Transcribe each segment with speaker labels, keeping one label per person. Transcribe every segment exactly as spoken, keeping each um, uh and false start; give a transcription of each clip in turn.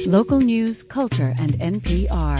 Speaker 1: Local news, culture, and N P R.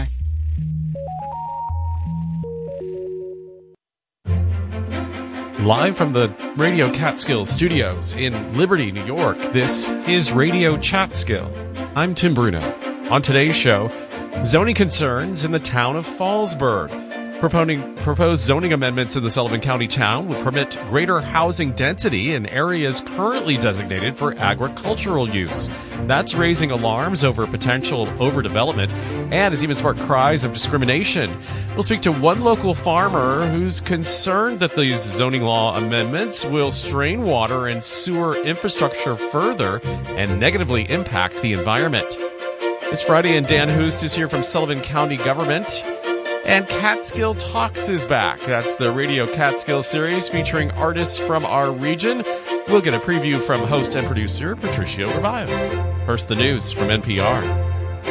Speaker 2: Live from the Radio Catskill studios in Liberty, New York, this is Radio Catskill. I'm Tim Bruno. On today's show, zoning concerns in the town of Fallsburg. Proponing, proposed zoning amendments in the Sullivan County town would permit greater housing density in areas currently designated for agricultural use. That's raising alarms over potential overdevelopment and has even sparked cries of discrimination. We'll speak to one local farmer who's concerned that these zoning law amendments will strain water and sewer infrastructure further and negatively impact the environment. It's Friday and Dan Hoost is here from Sullivan County Government. And Catskill Talks is back. That's the Radio Catskill series featuring artists from our region. We'll get a preview from host and producer Patricio Revive. First, the news from N P R.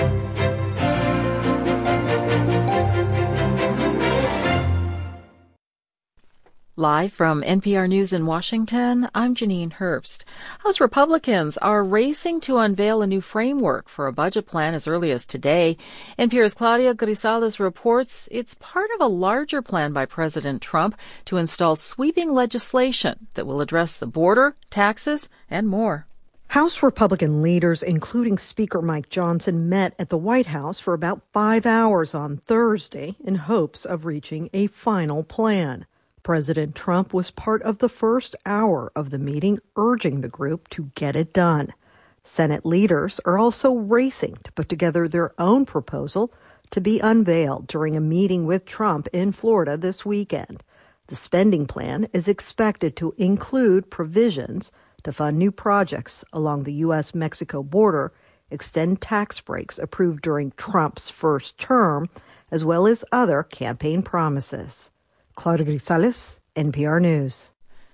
Speaker 3: Live from N P R News in Washington, I'm Janine Herbst. House Republicans are racing to unveil a new framework for a budget plan as early as today. N P R's Claudia Grisales reports it's part of a larger plan by President Trump to install sweeping legislation that will address the border, taxes, and more.
Speaker 4: House Republican leaders, including Speaker Mike Johnson, met at the White House for about five hours on Thursday in hopes of reaching a final plan. President Trump was part of the first hour of the meeting, urging the group to get it done. Senate leaders are also racing to put together their own proposal to be unveiled during a meeting with Trump in Florida this weekend. The spending plan is expected to include provisions to fund new projects along the U S Mexico border, extend tax breaks approved during Trump's first term, as well as other campaign promises. Claudia Grisales, N P R News.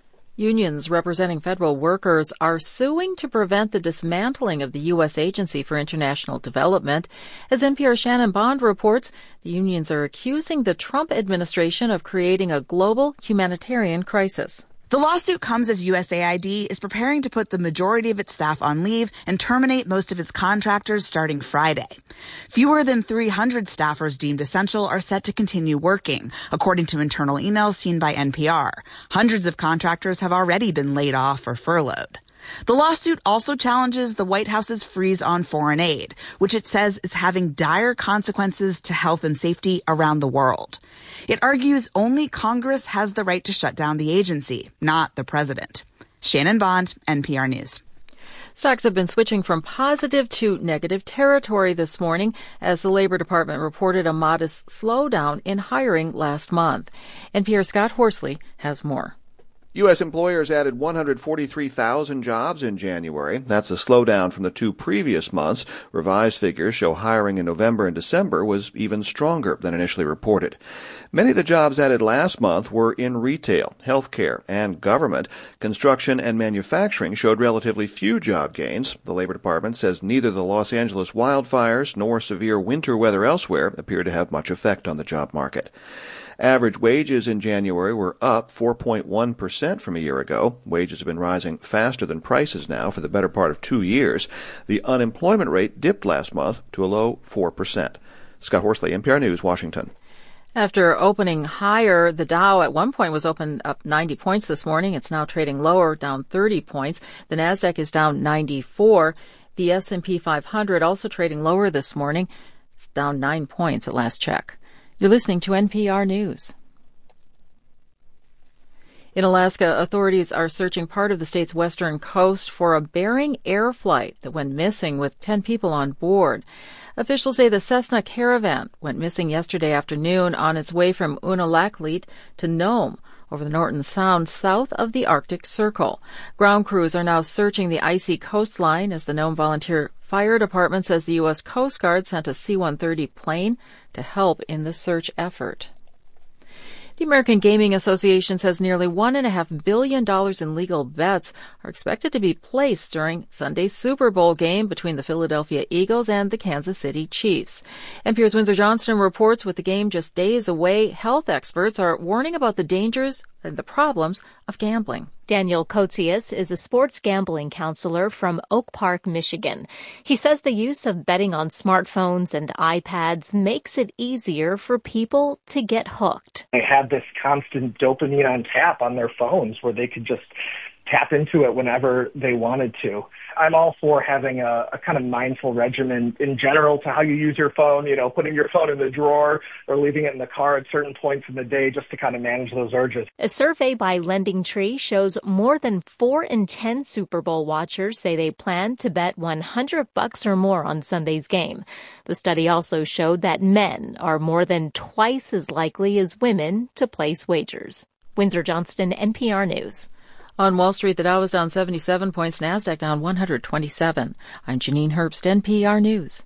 Speaker 3: Unions representing federal workers are suing to prevent the dismantling of the U S Agency for International Development. As N P R's Shannon Bond reports, the unions are accusing the Trump administration of creating a global humanitarian crisis.
Speaker 5: The lawsuit comes as U S A I D is preparing to put the majority of its staff on leave and terminate most of its contractors starting Friday. Fewer than three hundred staffers deemed essential are set to continue working, according to internal emails seen by N P R. Hundreds of contractors have already been laid off or furloughed. The lawsuit also challenges the White House's freeze on foreign aid, which it says is having dire consequences to health and safety around the world. It argues only Congress has the right to shut down the agency, not the president. Shannon Bond, N P R News.
Speaker 3: Stocks have been switching from positive to negative territory this morning as the Labor Department reported a modest slowdown in hiring last month. N P R's Scott Horsley has more.
Speaker 6: U S employers added one hundred forty-three thousand jobs in January. That's a slowdown from the two previous months. Revised figures show hiring in November and December was even stronger than initially reported. Many of the jobs added last month were in retail, healthcare, and government. Construction and manufacturing showed relatively few job gains. The Labor Department says neither the Los Angeles wildfires nor severe winter weather elsewhere appear to have much effect on the job market. Average wages in January were up four point one percent from a year ago. Wages have been rising faster than prices now for the better part of two years. The unemployment rate dipped last month to a low four percent. Scott Horsley, N P R News, Washington.
Speaker 3: After opening higher, the Dow at one point was opened up ninety points this morning. It's now trading lower, down thirty points. The Nasdaq is down ninety-four. The S and P five hundred also trading lower this morning. It's down nine points at last check. You're listening to N P R News. In Alaska, authorities are searching part of the state's western coast for a Bering Air flight that went missing with ten people on board. Officials say the Cessna Caravan went missing yesterday afternoon on its way from Unalakleet to Nome over the Norton Sound south of the Arctic Circle. Ground crews are now searching the icy coastline as the Nome Volunteer Fire Department says the U S Coast Guard sent a C one thirty plane to help in the search effort. The American Gaming Association says nearly one point five billion dollars in legal bets are expected to be placed during Sunday's Super Bowl game between the Philadelphia Eagles and the Kansas City Chiefs. N P R's Windsor Johnston reports with the game just days away, health experts are warning about the dangers and the problems of gambling.
Speaker 7: Daniel Kotzias is a sports gambling counselor from Oak Park, Michigan. He says the use of betting on smartphones and iPads makes it easier for people to get hooked.
Speaker 8: They had this constant dopamine on tap on their phones where they could just tap into it whenever they wanted to. I'm all for having a, a kind of mindful regimen in general to how you use your phone, you know, putting your phone in the drawer or leaving it in the car at certain points in the day just to kind of manage those urges.
Speaker 7: A survey by LendingTree shows more than four in ten Super Bowl watchers say they plan to bet one hundred bucks or more on Sunday's game. The study also showed that men are more than twice as likely as women to place wagers. Windsor Johnston, N P R News.
Speaker 3: On Wall Street, the Dow was down seventy-seven points, NASDAQ down one hundred twenty-seven. I'm Janine Herbst, N P R News.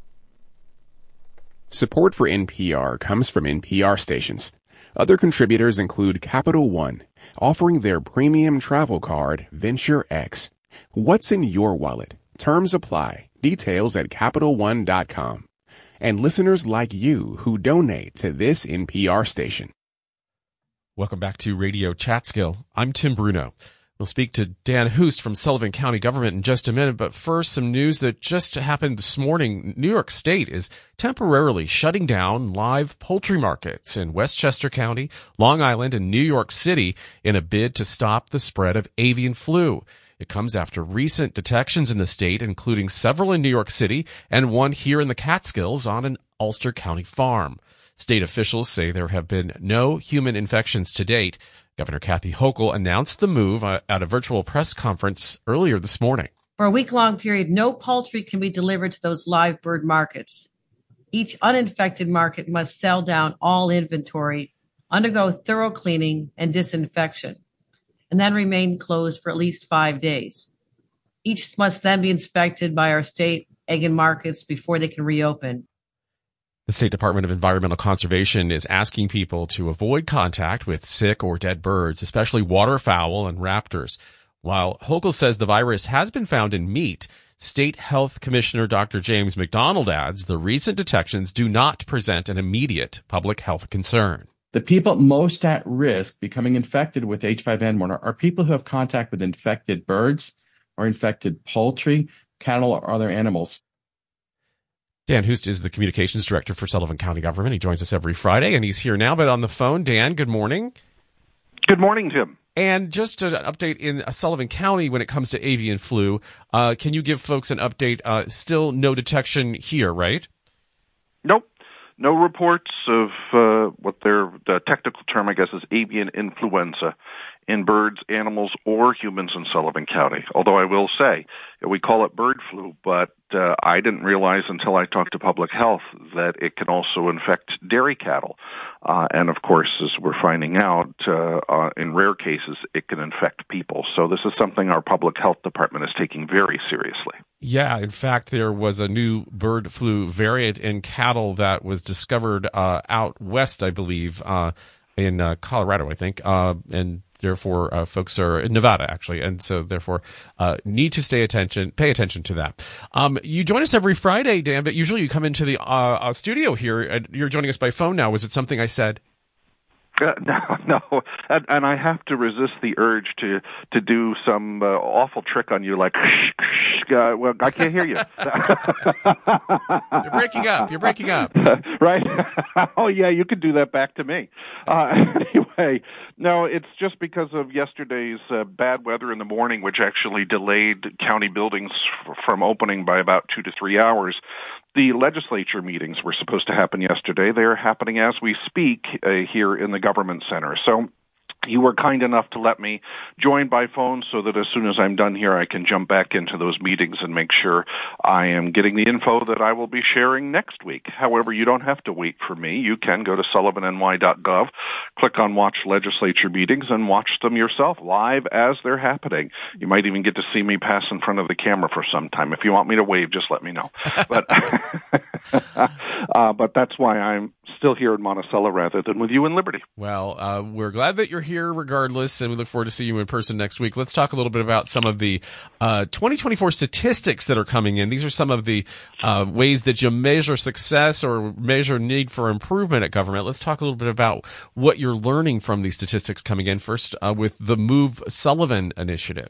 Speaker 9: Support for N P R comes from N P R stations. Other contributors include Capital One, offering their premium travel card, Venture X. What's in your wallet? Terms apply. Details at Capital One dot com. And listeners like you who donate to this N P R station.
Speaker 2: Welcome back to Radio Chatskill. I'm Tim Bruno. We'll speak to Dan Hoost from Sullivan County Government in just a minute, but first, some news that just happened this morning. New York State is temporarily shutting down live poultry markets in Westchester County, Long Island, and New York City in a bid to stop the spread of avian flu. It comes after recent detections in the state, including several in New York City and one here in the Catskills on an Ulster County farm. State officials say there have been no human infections to date. Governor Kathy Hochul announced the move at a virtual press conference earlier this morning.
Speaker 10: For a week-long period, no poultry can be delivered to those live bird markets. Each uninfected market must sell down all inventory, undergo thorough cleaning and disinfection, and then remain closed for at least five days. Each must then be inspected by our state egg and markets before they can reopen.
Speaker 2: The State Department of Environmental Conservation is asking people to avoid contact with sick or dead birds, especially waterfowl and raptors. While Hochul says the virus has been found in meat, State Health Commissioner Doctor James McDonald adds the recent detections do not present an immediate public health concern.
Speaker 11: The people most at risk becoming infected with H five N one are people who have contact with infected birds or infected poultry, cattle, or other animals.
Speaker 2: Dan Hoost is the communications director for Sullivan County Government. He joins us every Friday, and he's here now, but on the phone. Dan, good morning.
Speaker 12: Good morning, Tim.
Speaker 2: And just an update in Sullivan County when it comes to avian flu. Uh, can you give folks an update? Uh, still no detection here, right?
Speaker 12: Nope. No reports of uh, what their the technical term, I guess, is avian influenza in birds, animals, or humans in Sullivan County. Although I will say, we call it bird flu, but uh, I didn't realize until I talked to public health that it can also infect dairy cattle. Uh, and of course, as we're finding out, uh, uh, in rare cases, it can infect people. So this is something our public health department is taking very seriously.
Speaker 2: Yeah, in fact, there was a new bird flu variant in cattle that was discovered uh, out west, I believe, uh, in uh, Colorado, I think, uh, and therefore uh, folks are in Nevada, actually, and so therefore uh, need to stay attention, pay attention to that. Um, you join us every Friday, Dan, but usually you come into the uh, uh, studio here, and you're joining us by phone now. Was it something I said?
Speaker 12: Uh, no, no, and, and I have to resist the urge to to do some uh, awful trick on you, like, uh, well, I can't hear you.
Speaker 2: You're breaking up. You're breaking up.
Speaker 12: Right? Oh, yeah, you could do that back to me. Uh, anyway, no, it's just because of yesterday's uh, bad weather in the morning, which actually delayed county buildings f- from opening by about two to three hours. The legislature meetings were supposed to happen yesterday. They are happening as we speak uh, here in the government center. So you were kind enough to let me join by phone so that as soon as I'm done here, I can jump back into those meetings and make sure I am getting the info that I will be sharing next week. However, you don't have to wait for me. You can go to sullivan n y dot gov, click on Watch Legislature Meetings, and watch them yourself live as they're happening. You might even get to see me pass in front of the camera for some time. If you want me to wave, just let me know. But, uh, but that's why I'm still here in Monticello rather than with you in Liberty.
Speaker 2: Well, uh, we're glad that you're here regardless, and we look forward to seeing you in person next week. Let's talk a little bit about some of the uh, twenty twenty-four statistics that are coming in. These are some of the uh, ways that you measure success or measure need for improvement at government. Let's talk a little bit about what you're learning from these statistics coming in. First, uh, with the Move Sullivan initiative.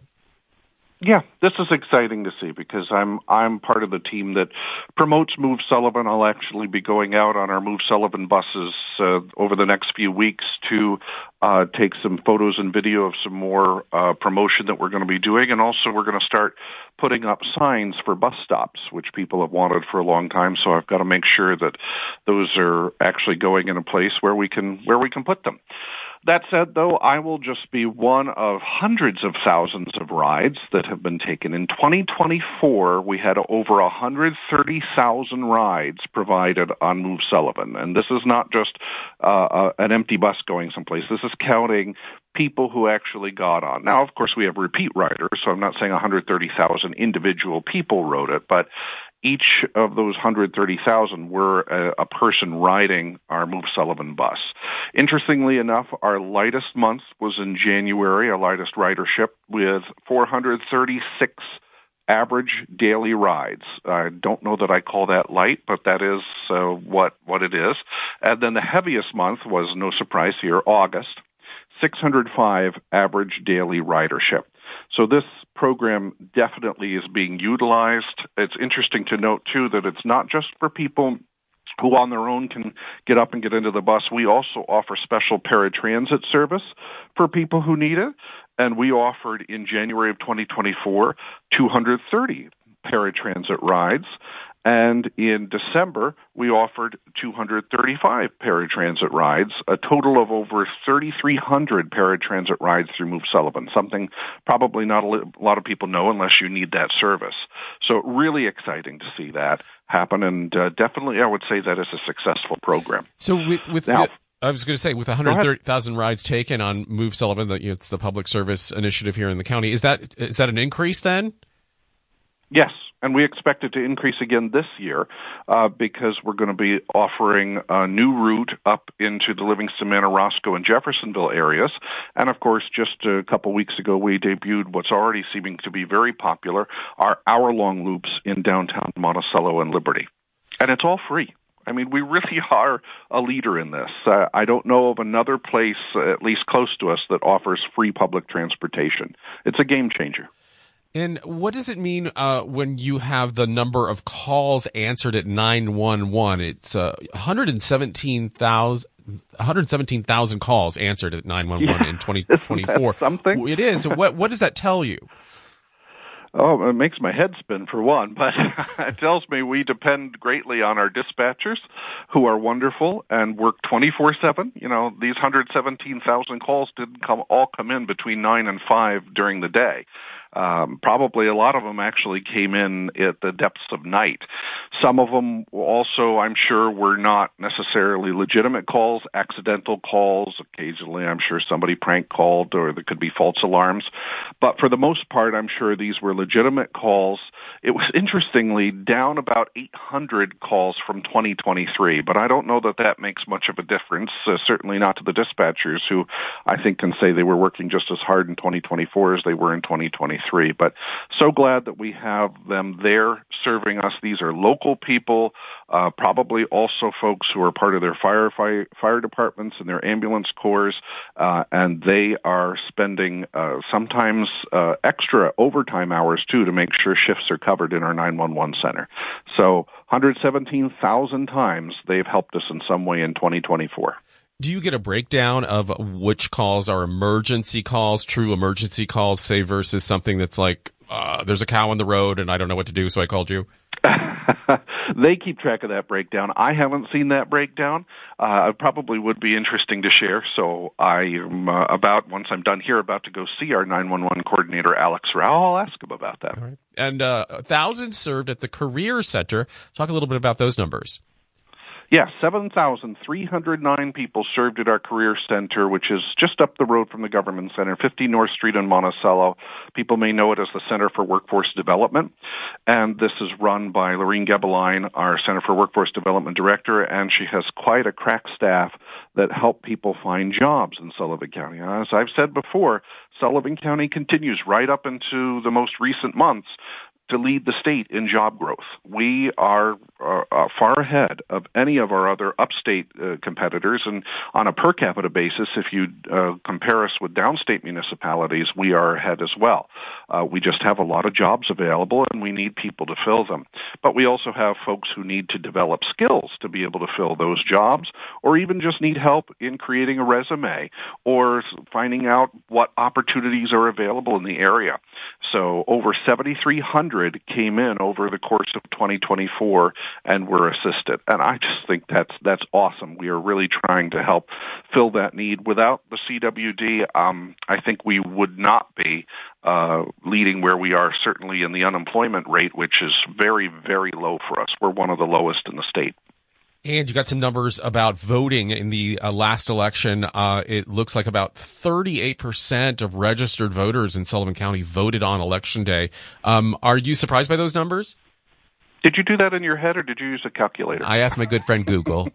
Speaker 12: Yeah, this is exciting to see because I'm I'm part of the team that promotes Move Sullivan. I'll actually be going out on our Move Sullivan buses uh, over the next few weeks to uh, take some photos and video of some more uh, promotion that we're going to be doing, and also we're going to start putting up signs for bus stops, which people have wanted for a long time. So I've got to make sure that those are actually going in a place where we can where we can put them. That said, though, I will just be one of hundreds of thousands of rides that have been taken. In twenty twenty-four, we had over one hundred thirty thousand rides provided on Move Sullivan. And this is not just uh, an empty bus going someplace. This is counting people who actually got on. Now, of course, we have repeat riders, so I'm not saying one hundred thirty thousand individual people rode it, but each of those one hundred thirty thousand were a, a person riding our Move Sullivan bus. Interestingly enough, our lightest month was in January, our lightest ridership, with four hundred thirty-six average daily rides. I don't know that I call that light, but that is uh, what, what it is. And then the heaviest month was, no surprise here, August, six hundred five average daily ridership. So this program definitely is being utilized. It's interesting to note, too, that it's not just for people who on their own can get up and get into the bus. We also offer special paratransit service for people who need it. And we offered in January of twenty twenty-four two hundred thirty paratransit rides. And in December, we offered two hundred thirty-five paratransit rides, a total of over thirty-three hundred paratransit rides through Move Sullivan, something probably not a lot of people know unless you need that service. So really exciting to see that happen, and uh, definitely I would say that is a successful program.
Speaker 2: So with, with
Speaker 12: now,
Speaker 2: the, I was going to say, with one hundred thirty thousand rides taken on Move Sullivan, the, it's the public service initiative here in the county, is that is that an increase then?
Speaker 12: Yes. And we expect it to increase again this year uh, because we're going to be offering a new route up into the Livingston, Manor, Roscoe, and Jeffersonville areas. And, of course, just a couple weeks ago, we debuted what's already seeming to be very popular, our hour-long loops in downtown Monticello and Liberty. And it's all free. I mean, we really are a leader in this. Uh, I don't know of another place, uh, at least close to us, that offers free public transportation. It's a game changer.
Speaker 2: And what does it mean uh, when you have the number of calls answered at nine one one? It's uh, one hundred seventeen thousand one hundred seventeen thousand calls answered at nine one one yeah. in twenty twenty-four.
Speaker 12: Something?
Speaker 2: It is. So what, what does that tell you?
Speaker 12: Oh, it makes my head spin for one, but it tells me we depend greatly on our dispatchers, who are wonderful and work twenty-four seven. You know, these one hundred seventeen thousand calls didn't come all come in between nine and five during the day. Um, probably a lot of them actually came in at the depths of night. Some of them also, I'm sure, were not necessarily legitimate calls, accidental calls. Occasionally, I'm sure somebody prank called, or there could be false alarms. But for the most part, I'm sure these were legitimate calls. It was interestingly down about eight hundred calls from twenty twenty-three, but I don't know that that makes much of a difference, uh, certainly not to the dispatchers, who I think can say they were working just as hard in twenty twenty-four as they were in twenty twenty-three. But so glad that we have them there serving us. These are local people, uh, probably also folks who are part of their fire fire, fire departments and their ambulance corps, uh, and they are spending uh, sometimes uh, extra overtime hours, too, to make sure shifts are covered in our nine one one center. So one hundred seventeen thousand times they've helped us in some way in twenty twenty-four.
Speaker 2: Do you get a breakdown of which calls are emergency calls, true emergency calls, say, versus something that's like, uh, there's a cow on the road and I don't know what to do, so I called you?
Speaker 12: They keep track of that breakdown. I haven't seen that breakdown. Uh, it probably would be interesting to share. So I am uh, about, once I'm done here, about to go see our nine one one coordinator, Alex Rao. I'll ask him about that.
Speaker 2: All right. And uh, thousands served at the Career Center. Talk a little bit about those numbers.
Speaker 12: Yeah, seven thousand three hundred nine people served at our Career Center, which is just up the road from the Government Center, fifty North Street in Monticello. People may know it as the Center for Workforce Development, and this is run by Lorene Gebeline, our Center for Workforce Development Director, and she has quite a crack staff that help people find jobs in Sullivan County. As I've said before, Sullivan County continues right up into the most recent months to lead the state in job growth. We are uh, uh, far ahead of any of our other upstate uh, competitors, and on a per capita basis, if you uh, compare us with downstate municipalities, we are ahead as well. Uh, we just have a lot of jobs available, and we need people to fill them. But we also have folks who need to develop skills to be able to fill those jobs, or even just need help in creating a resume or finding out what opportunities are available in the area. So over seventy-three hundred came in over the course of twenty twenty-four and were assisted. And I just think that's that's awesome. We are really trying to help fill that need. Without the C W D, um, I think we would not be uh, leading where we are, certainly in the unemployment rate, which is very, very low for us. We're one of the lowest in the state.
Speaker 2: And you got some numbers about voting in the uh, last election. Uh, it looks like about thirty-eight percent of registered voters in Sullivan County voted on Election Day. Um, are you surprised by those numbers?
Speaker 12: Did you do that in your head, or did you use a calculator?
Speaker 2: I asked my good friend Google.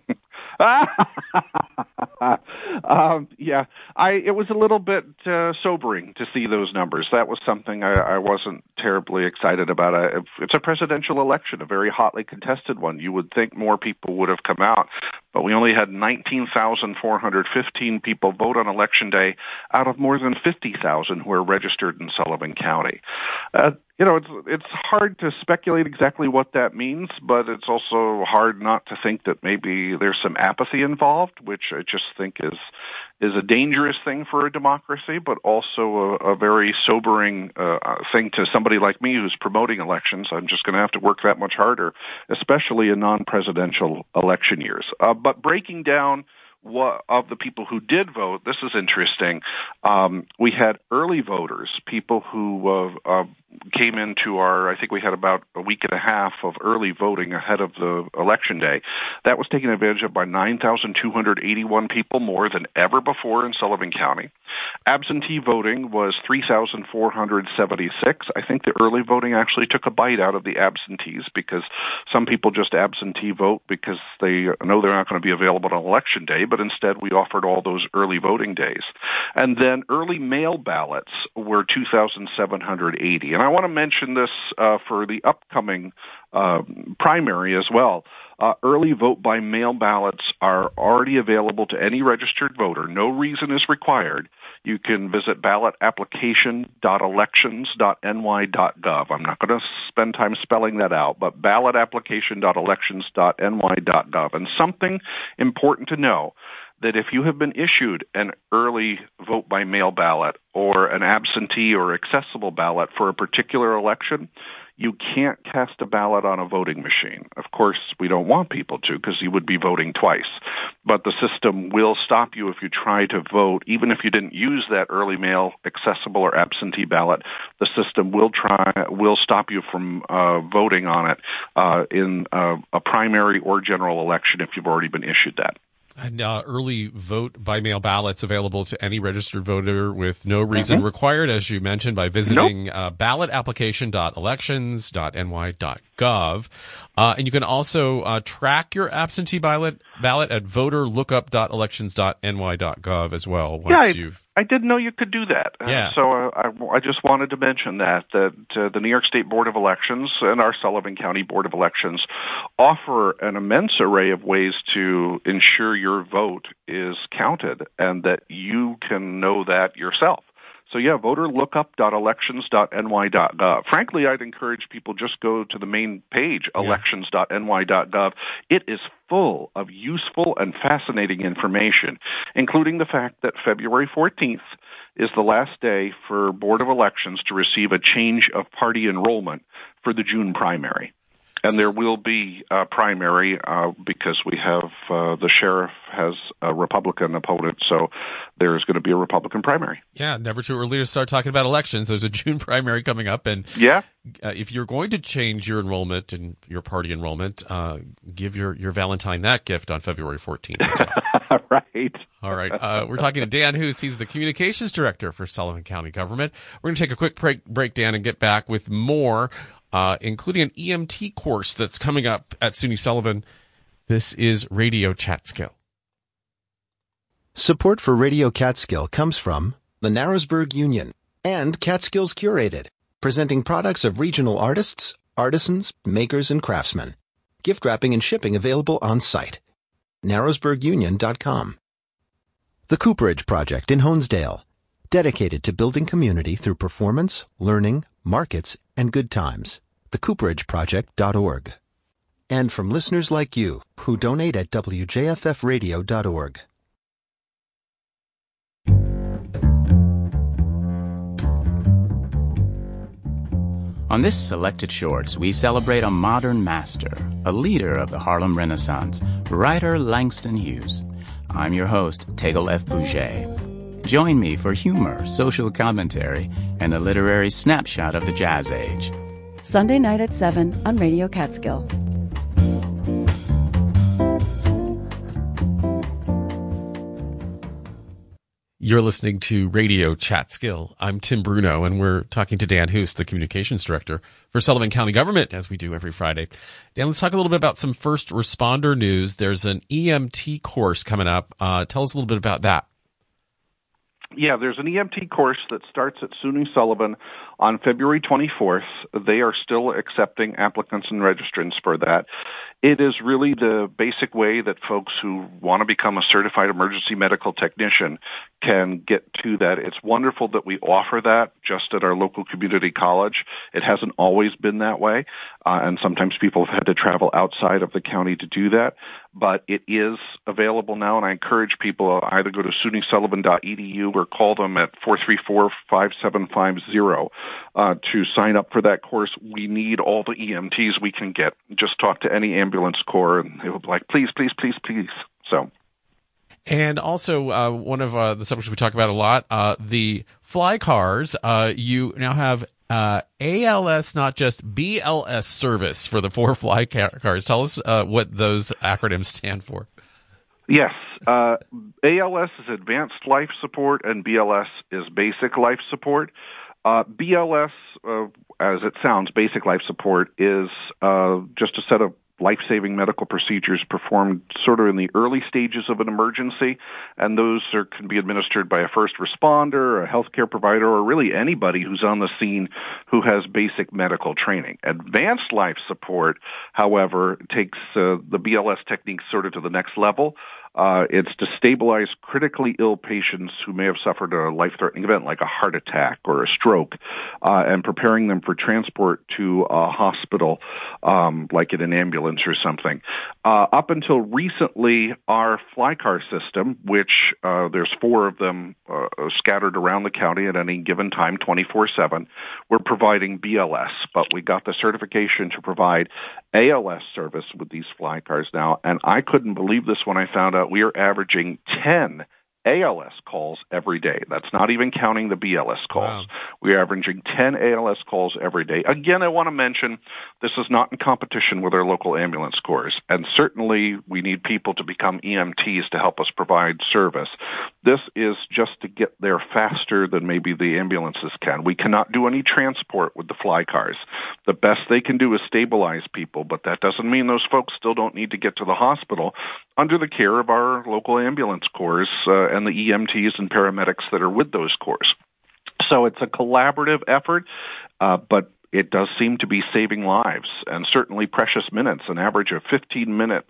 Speaker 12: um, yeah, I. It was a little bit uh, sobering to see those numbers. That was something I, I wasn't terribly excited about. I, it's a presidential election, a very hotly contested one. You would think more people would have come out, but we only had nineteen thousand four hundred fifteen people vote on Election Day out of more than fifty thousand who are registered in Sullivan County. Uh, You know, it's it's hard to speculate exactly what that means, but it's also hard not to think that maybe there's some apathy involved, which I just think is is a dangerous thing for a democracy, but also a, a very sobering uh, thing to somebody like me who's promoting elections. I'm just going to have to work that much harder, especially in non-presidential election years. Uh, but breaking down What, of the people who did vote, this is interesting. Um, we had early voters, people who uh, uh, came into our, I think we had about a week and a half of early voting ahead of the Election Day. That was taken advantage of by nine thousand two hundred eighty-one people, more than ever before in Sullivan County. Absentee voting was three thousand four hundred seventy-six. I think the early voting actually took a bite out of the absentees, because some people just absentee vote because they know they're not going to be available on Election Day, but instead we offered all those early voting days. And then early mail ballots were two thousand seven hundred eighty. And I want to mention this uh, for the upcoming uh, primary as well. Uh, early vote by mail ballots are already available to any registered voter. No reason is required. You can visit ballot application dot elections dot n y dot gov. I'm not going to spend time spelling that out, but ballot application dot elections dot n y dot gov. And something important to know, that if you have been issued an early vote by mail ballot or an absentee or accessible ballot for a particular election, you can't cast a ballot on a voting machine. Of course, we don't want people to, because you would be voting twice. But the system will stop you if you try to vote, even if you didn't use that early mail, accessible, or absentee ballot. The system will try will stop you from uh, voting on it uh, in uh, a primary or general election if you've already been issued that.
Speaker 2: And uh, early vote by mail ballots available to any registered voter with no reason mm-hmm. required, as you mentioned, by visiting nope. uh, ballot application dot elections dot n y dot gov. Uh, and you can also uh, track your absentee ballot ballot at voter lookup dot elections dot n y dot gov as well. Once
Speaker 12: yeah, I,
Speaker 2: you've
Speaker 12: I didn't know you could do that.
Speaker 2: Yeah.
Speaker 12: Uh, so uh, I, I just wanted to mention that, that uh, the New York State Board of Elections and our Sullivan County Board of Elections offer an immense array of ways to ensure your vote is counted and that you can know that yourself. So yeah, voter lookup dot elections dot n y dot gov. Frankly, I'd encourage people just go to the main page, yeah. elections dot n y dot gov. It is full of useful and fascinating information, including the fact that February fourteenth is the last day for Board of Elections to receive a change of party enrollment for the June primary. And there will be a primary uh, because we have uh, the sheriff has a Republican opponent, so there's going to be a Republican primary.
Speaker 2: Yeah, never too early to start talking about elections. There's a June primary coming up, and
Speaker 12: yeah,
Speaker 2: uh, if you're going to change your enrollment and your party enrollment, uh, give your, your Valentine that gift on February fourteenth as well.
Speaker 12: Right.
Speaker 2: All right. Uh, we're talking to Dan Hoost. He's the communications director for Sullivan County Government. We're going to take a quick break, break Dan and get back with more. Uh, including an E M T course that's coming up at SUNY Sullivan. This is Radio Catskill.
Speaker 13: Support for Radio Catskill comes from the Narrowsburg Union and Catskills Curated, presenting products of regional artists, artisans, makers, and craftsmen. Gift wrapping and shipping available on site. narrowsburg union dot com. The Cooperage Project in Honesdale, dedicated to building community through performance, learning, markets, and good times. the cooperage project dot org. And from listeners like you who donate at w j f f radio dot org.
Speaker 14: On this Selected Shorts, we celebrate a modern master, a leader of the Harlem Renaissance, writer Langston Hughes. I'm your host, Tegel F. Bouget. Join me for humor, social commentary, and a literary snapshot of the jazz age.
Speaker 1: Sunday night at seven on Radio Catskill.
Speaker 2: You're listening to Radio Catskill. I'm Tim Bruno, and we're talking to Dan Hoost, the communications director for Sullivan County Government, as we do every Friday. Dan, let's talk a little bit about some first responder news. There's an E M T course coming up. Uh, tell us a little bit about that.
Speaker 12: Yeah, there's an E M T course that starts at SUNY Sullivan on February twenty-fourth. They are still accepting applicants and registrants for that. It is really the basic way that folks who want to become a certified emergency medical technician can get to that. It's wonderful that we offer that just at our local community college. It hasn't always been that way, uh, and sometimes people have had to travel outside of the county to do that. But it is available now, and I encourage people to either go to S U N Y Sullivan dot E D U or call them at four three four, five seven five zero uh, to sign up for that course. We need all the E M Ts we can get. Just talk to any ambulance corps, and they will be like, please, please, please, please. So.
Speaker 2: And also, uh, one of uh, the subjects we talk about a lot, uh, the fly cars. Uh, you now have uh, A L S, not just B L S service for the four fly car- cars. Tell us uh, what those acronyms stand for.
Speaker 12: Yes. Uh, A L S is Advanced Life Support, and B L S is Basic Life Support. Uh, B L S, uh, as it sounds, Basic Life Support, is uh, just a set of life-saving medical procedures performed sort of in the early stages of an emergency, and those are, can be administered by a first responder, a healthcare provider, or really anybody who's on the scene who has basic medical training. Advanced life support, however, takes uh, the B L S techniques sort of to the next level. Uh, it's to stabilize critically ill patients who may have suffered a life-threatening event like a heart attack or a stroke, uh, and preparing them for transport to a hospital, um, like in an ambulance or something. Uh, up until recently, our fly car system, which uh, there's four of them uh, scattered around the county at any given time, twenty-four seven, we're providing B L S, but we got the certification to provide A L S service with these fly cars now, and I couldn't believe this when I found out we are averaging ten A L S calls every day. That's not even counting the B L S calls. Wow. We are averaging ten A L S calls every day. Again, I want to mention this is not in competition with our local ambulance corps, and certainly we need people to become E M Ts to help us provide service. This is just to get there faster than maybe the ambulances can. We cannot do any transport with the fly cars. The best they can do is stabilize people, but that doesn't mean those folks still don't need to get to the hospital under the care of our local ambulance corps uh, and the E M Ts and paramedics that are with those corps. So it's a collaborative effort, uh, but it does seem to be saving lives and certainly precious minutes, an average of fifteen minutes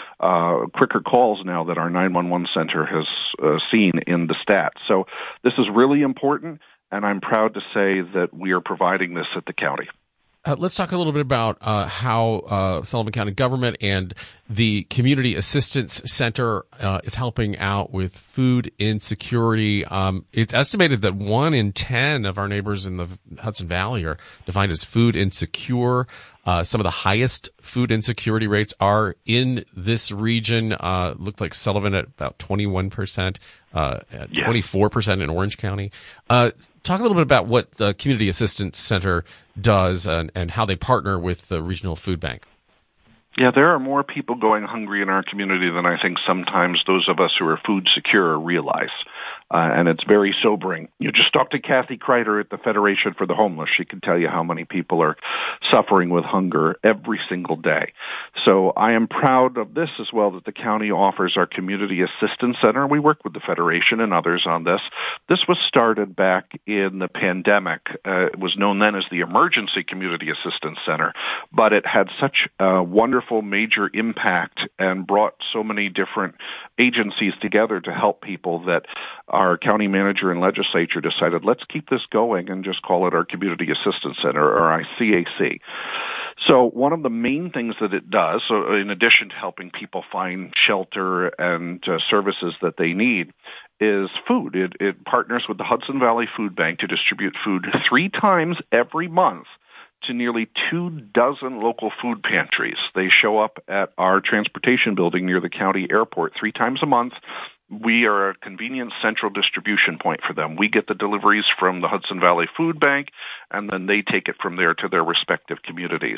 Speaker 12: uh, quicker calls now that our nine one one center has uh, seen in the stats. So this is really important, and I'm proud to say that we are providing this at the county.
Speaker 2: Uh, let's talk a little bit about uh, how uh, Sullivan County Government and the Community Assistance Center uh, is helping out with food insecurity. Um, it's estimated that one in ten of our neighbors in the Hudson Valley are defined as food insecure. Uh, some of the highest food insecurity rates are in this region. Uh, looked like Sullivan at about twenty-one percent, uh, at
Speaker 12: yeah.
Speaker 2: twenty-four percent in Orange County. Uh, talk a little bit about what the Community Assistance Center does and, and how they partner with the Regional Food Bank.
Speaker 12: Yeah, there are more people going hungry in our community than I think sometimes those of us who are food secure realize. Uh, and it's very sobering. You just talk to Kathy Kreider at the Federation for the Homeless. She can tell you how many people are suffering with hunger every single day. So I am proud of this as well, that the county offers our Community Assistance Center. We work with the Federation and others on this. This was started back in the pandemic. Uh, it was known then as the Emergency Community Assistance Center, but it had such a wonderful major impact and brought so many different agencies together to help people that our county manager and legislature decided, let's keep this going and just call it our Community Assistance Center, or I C A C. So one of the main things that it does, so in addition to helping people find shelter and uh, services that they need, is food. It, it partners with the Hudson Valley Food Bank to distribute food three times every month to nearly two dozen local food pantries. They show up at our transportation building near the county airport three times a month. We are a convenient central distribution point for them. We get the deliveries from the Hudson Valley Food Bank, and then they take it from there to their respective communities.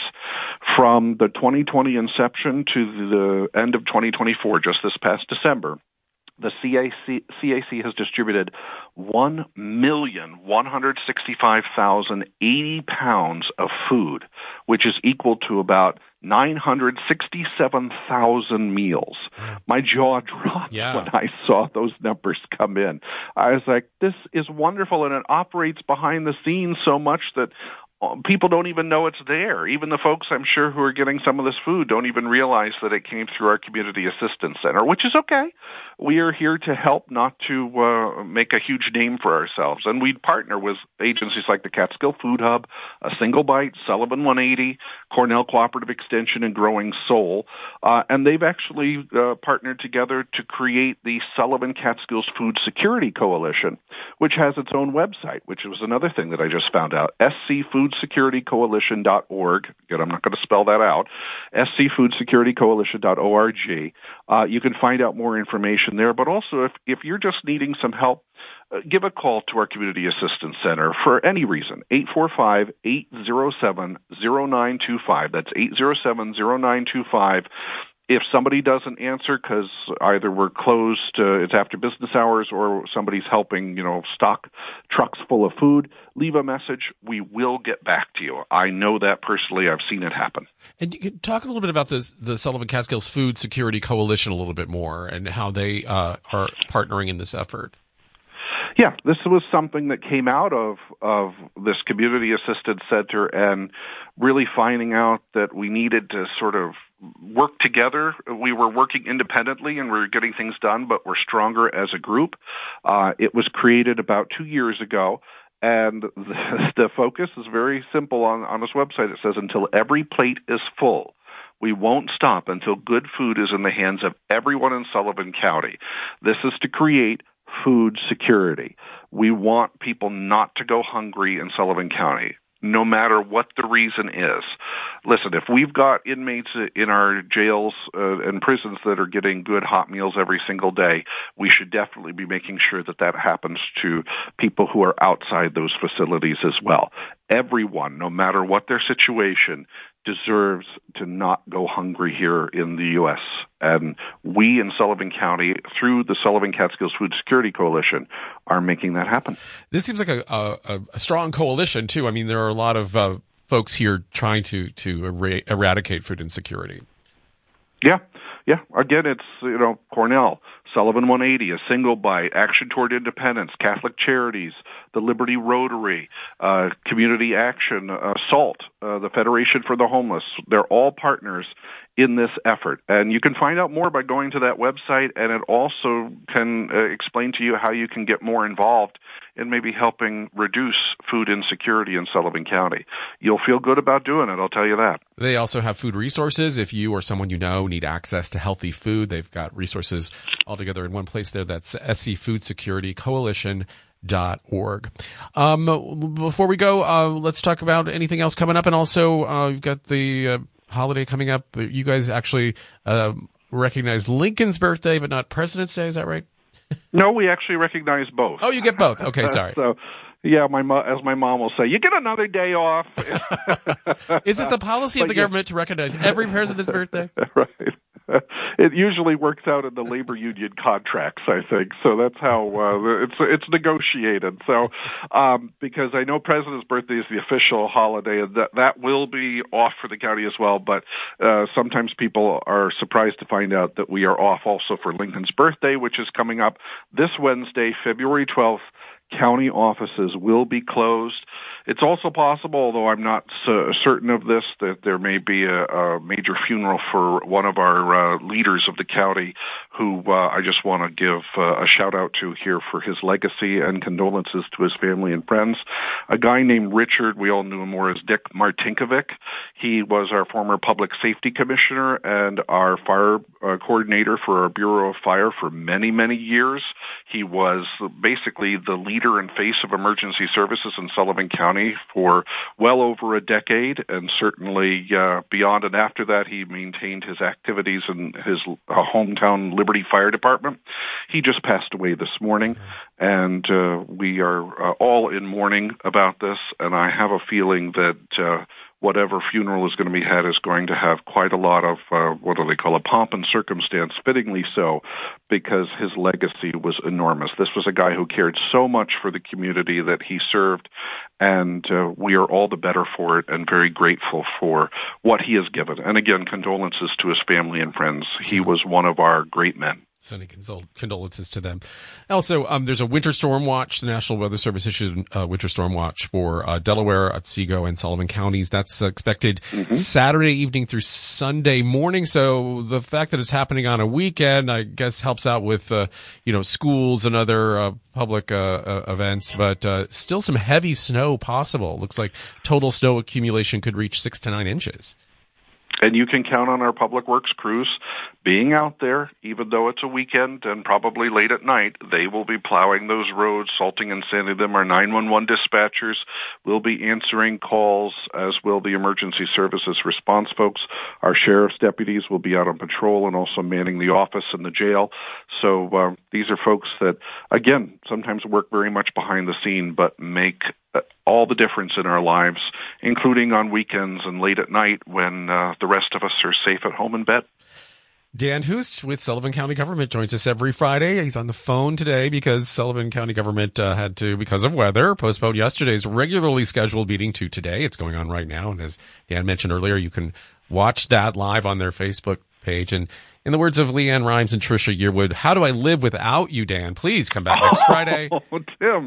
Speaker 12: From the twenty twenty inception to the end of twenty twenty-four, just this past December, the C A C, C A C has distributed one million one hundred sixty-five thousand eighty pounds of food, which is equal to about nine hundred sixty-seven thousand meals. My jaw dropped
Speaker 2: yeah.
Speaker 12: when I saw those numbers come in. I was like, this is wonderful, and it operates behind the scenes so much that people don't even know it's there. Even the folks, I'm sure, who are getting some of this food don't even realize that it came through our Community Assistance Center, which is okay. We are here to help, not to uh, make a huge name for ourselves. And we partner with agencies like the Catskill Food Hub, A Single Bite, Sullivan one eighty, Cornell Cooperative Extension, and Growing Soul. Uh, and they've actually uh, partnered together to create the Sullivan Catskills Food Security Coalition, which has its own website, which was another thing that I just found out, S C Food Security Coalition dot org. Again, I'm not going to spell that out. S C Food Security Coalition dot org. Uh, you can find out more information there. But also, if, if you're just needing some help, uh, give a call to our Community Assistance Center for any reason. eight four five, eight zero seven, zero nine two five. That's eight zero seven, zero nine two five. If somebody doesn't answer because either we're closed, uh, it's after business hours, or somebody's helping, you know, stock trucks full of food, leave a message. We will get back to you. I know that personally. I've seen it happen.
Speaker 2: And you could talk a little bit about the the Sullivan Catskills Food Security Coalition a little bit more and how they uh, are partnering in this effort.
Speaker 12: Yeah, this was something that came out of, of this Community Assistance Center and really finding out that we needed to sort of work together. We were working independently and we were getting things done, but we're stronger as a group. Uh, it was created about two years ago, and the, the focus is very simple on, on this website. It says, until every plate is full, we won't stop until good food is in the hands of everyone in Sullivan County. This is to create food security. We want people not to go hungry in Sullivan County, no matter what the reason is. Listen, if we've got inmates in our jails uh, and prisons that are getting good hot meals every single day, we should definitely be making sure that that happens to people who are outside those facilities as well. Everyone, no matter what their situation, deserves to not go hungry here in the U S And we in Sullivan County, through the Sullivan Catskills Food Security Coalition, are making that happen.
Speaker 2: This seems like a, a, a strong coalition, too. I mean, there are a lot of uh, folks here trying to, to er- eradicate food insecurity.
Speaker 12: Yeah. Yeah. Again, it's, you know, Cornell, Sullivan one eighty, A Single Bite, Action Toward Independence, Catholic Charities, the Liberty Rotary, uh, Community Action, uh, SALT, uh, the Federation for the Homeless. They're all partners in this effort. And you can find out more by going to that website, and it also can uh, explain to you how you can get more involved in maybe helping reduce food insecurity in Sullivan County. You'll feel good about doing it, I'll tell you that.
Speaker 2: They also have food resources. If you or someone you know need access to healthy food, they've got resources all together in one place there. That's S C Food Security Coalition dot org. Um, before we go, uh, let's talk about anything else coming up. And also, uh, you've got the uh, holiday coming up. You guys actually uh, recognize Lincoln's birthday, but not President's Day. Is that right?
Speaker 12: No, we actually recognize both.
Speaker 2: Oh, you get both. Okay, sorry.
Speaker 12: so, yeah, my mo- as my mom will say, you get another day off.
Speaker 2: Is it the policy of the
Speaker 12: yeah.
Speaker 2: government to recognize every president's birthday?
Speaker 12: Right. It usually works out in the labor union contracts, I think. So that's how uh, it's it's negotiated. So um, because I know President's birthday is the official holiday, and that that will be off for the county as well. But uh, sometimes people are surprised to find out that we are off also for Lincoln's birthday, which is coming up this Wednesday, February twelfth. County offices will be closed. It's also possible, although I'm not uh, certain of this, that there may be a, a major funeral for one of our uh, leaders of the county who uh, I just want to give uh, a shout out to here for his legacy and condolences to his family and friends. A guy named Richard, we all knew him more as Dick Martinkovic. He was our former public safety commissioner and our fire uh, coordinator for our Bureau of Fire for many, many years. He was basically the leader and face of emergency services in Sullivan County for well over a decade, and certainly uh, beyond and after that, he maintained his activities in his uh, hometown Liberty Fire Department. He just passed away this morning, and uh, we are uh, all in mourning about this, and I have a feeling that uh, whatever funeral is going to be had is going to have quite a lot of, uh, what do they call, a pomp and circumstance, fittingly so, because his legacy was enormous. This was a guy who cared so much for the community that he served, and uh, we are all the better for it and very grateful for what he has given. And again, condolences to his family and friends. He was one of our great men.
Speaker 2: Sending condol- condolences to them. Also, um, there's a winter storm watch. The National Weather Service issued a winter storm watch for uh, Delaware, Otsego, and Sullivan counties. That's uh, expected mm-hmm. Saturday evening through Sunday morning. So the fact that it's happening on a weekend, I guess, helps out with, uh, you know, schools and other uh, public uh, uh, events. But uh, still some heavy snow possible. Looks like total snow accumulation could reach six to nine inches.
Speaker 12: And you can count on our public works crews being out there, even though it's a weekend and probably late at night. They will be plowing those roads, salting and sanding them. Our nine one one dispatchers will be answering calls, as will the emergency services response folks. Our sheriff's deputies will be out on patrol and also manning the office and the jail. So uh, these are folks that, again, sometimes work very much behind the scene, but make all the difference in our lives, including on weekends and late at night when uh, the rest of us are safe at home in bed.
Speaker 2: Dan Hoost with Sullivan County Government joins us every Friday. He's on the phone today because Sullivan County Government uh, had to, because of weather, postpone yesterday's regularly scheduled meeting to today. It's going on right now. And as Dan mentioned earlier, you can watch that live on their Facebook page. And in the words of Leanne Rimes and Tricia Yearwood, how do I live without you, Dan? Please come back next Friday.
Speaker 12: Oh, Tim.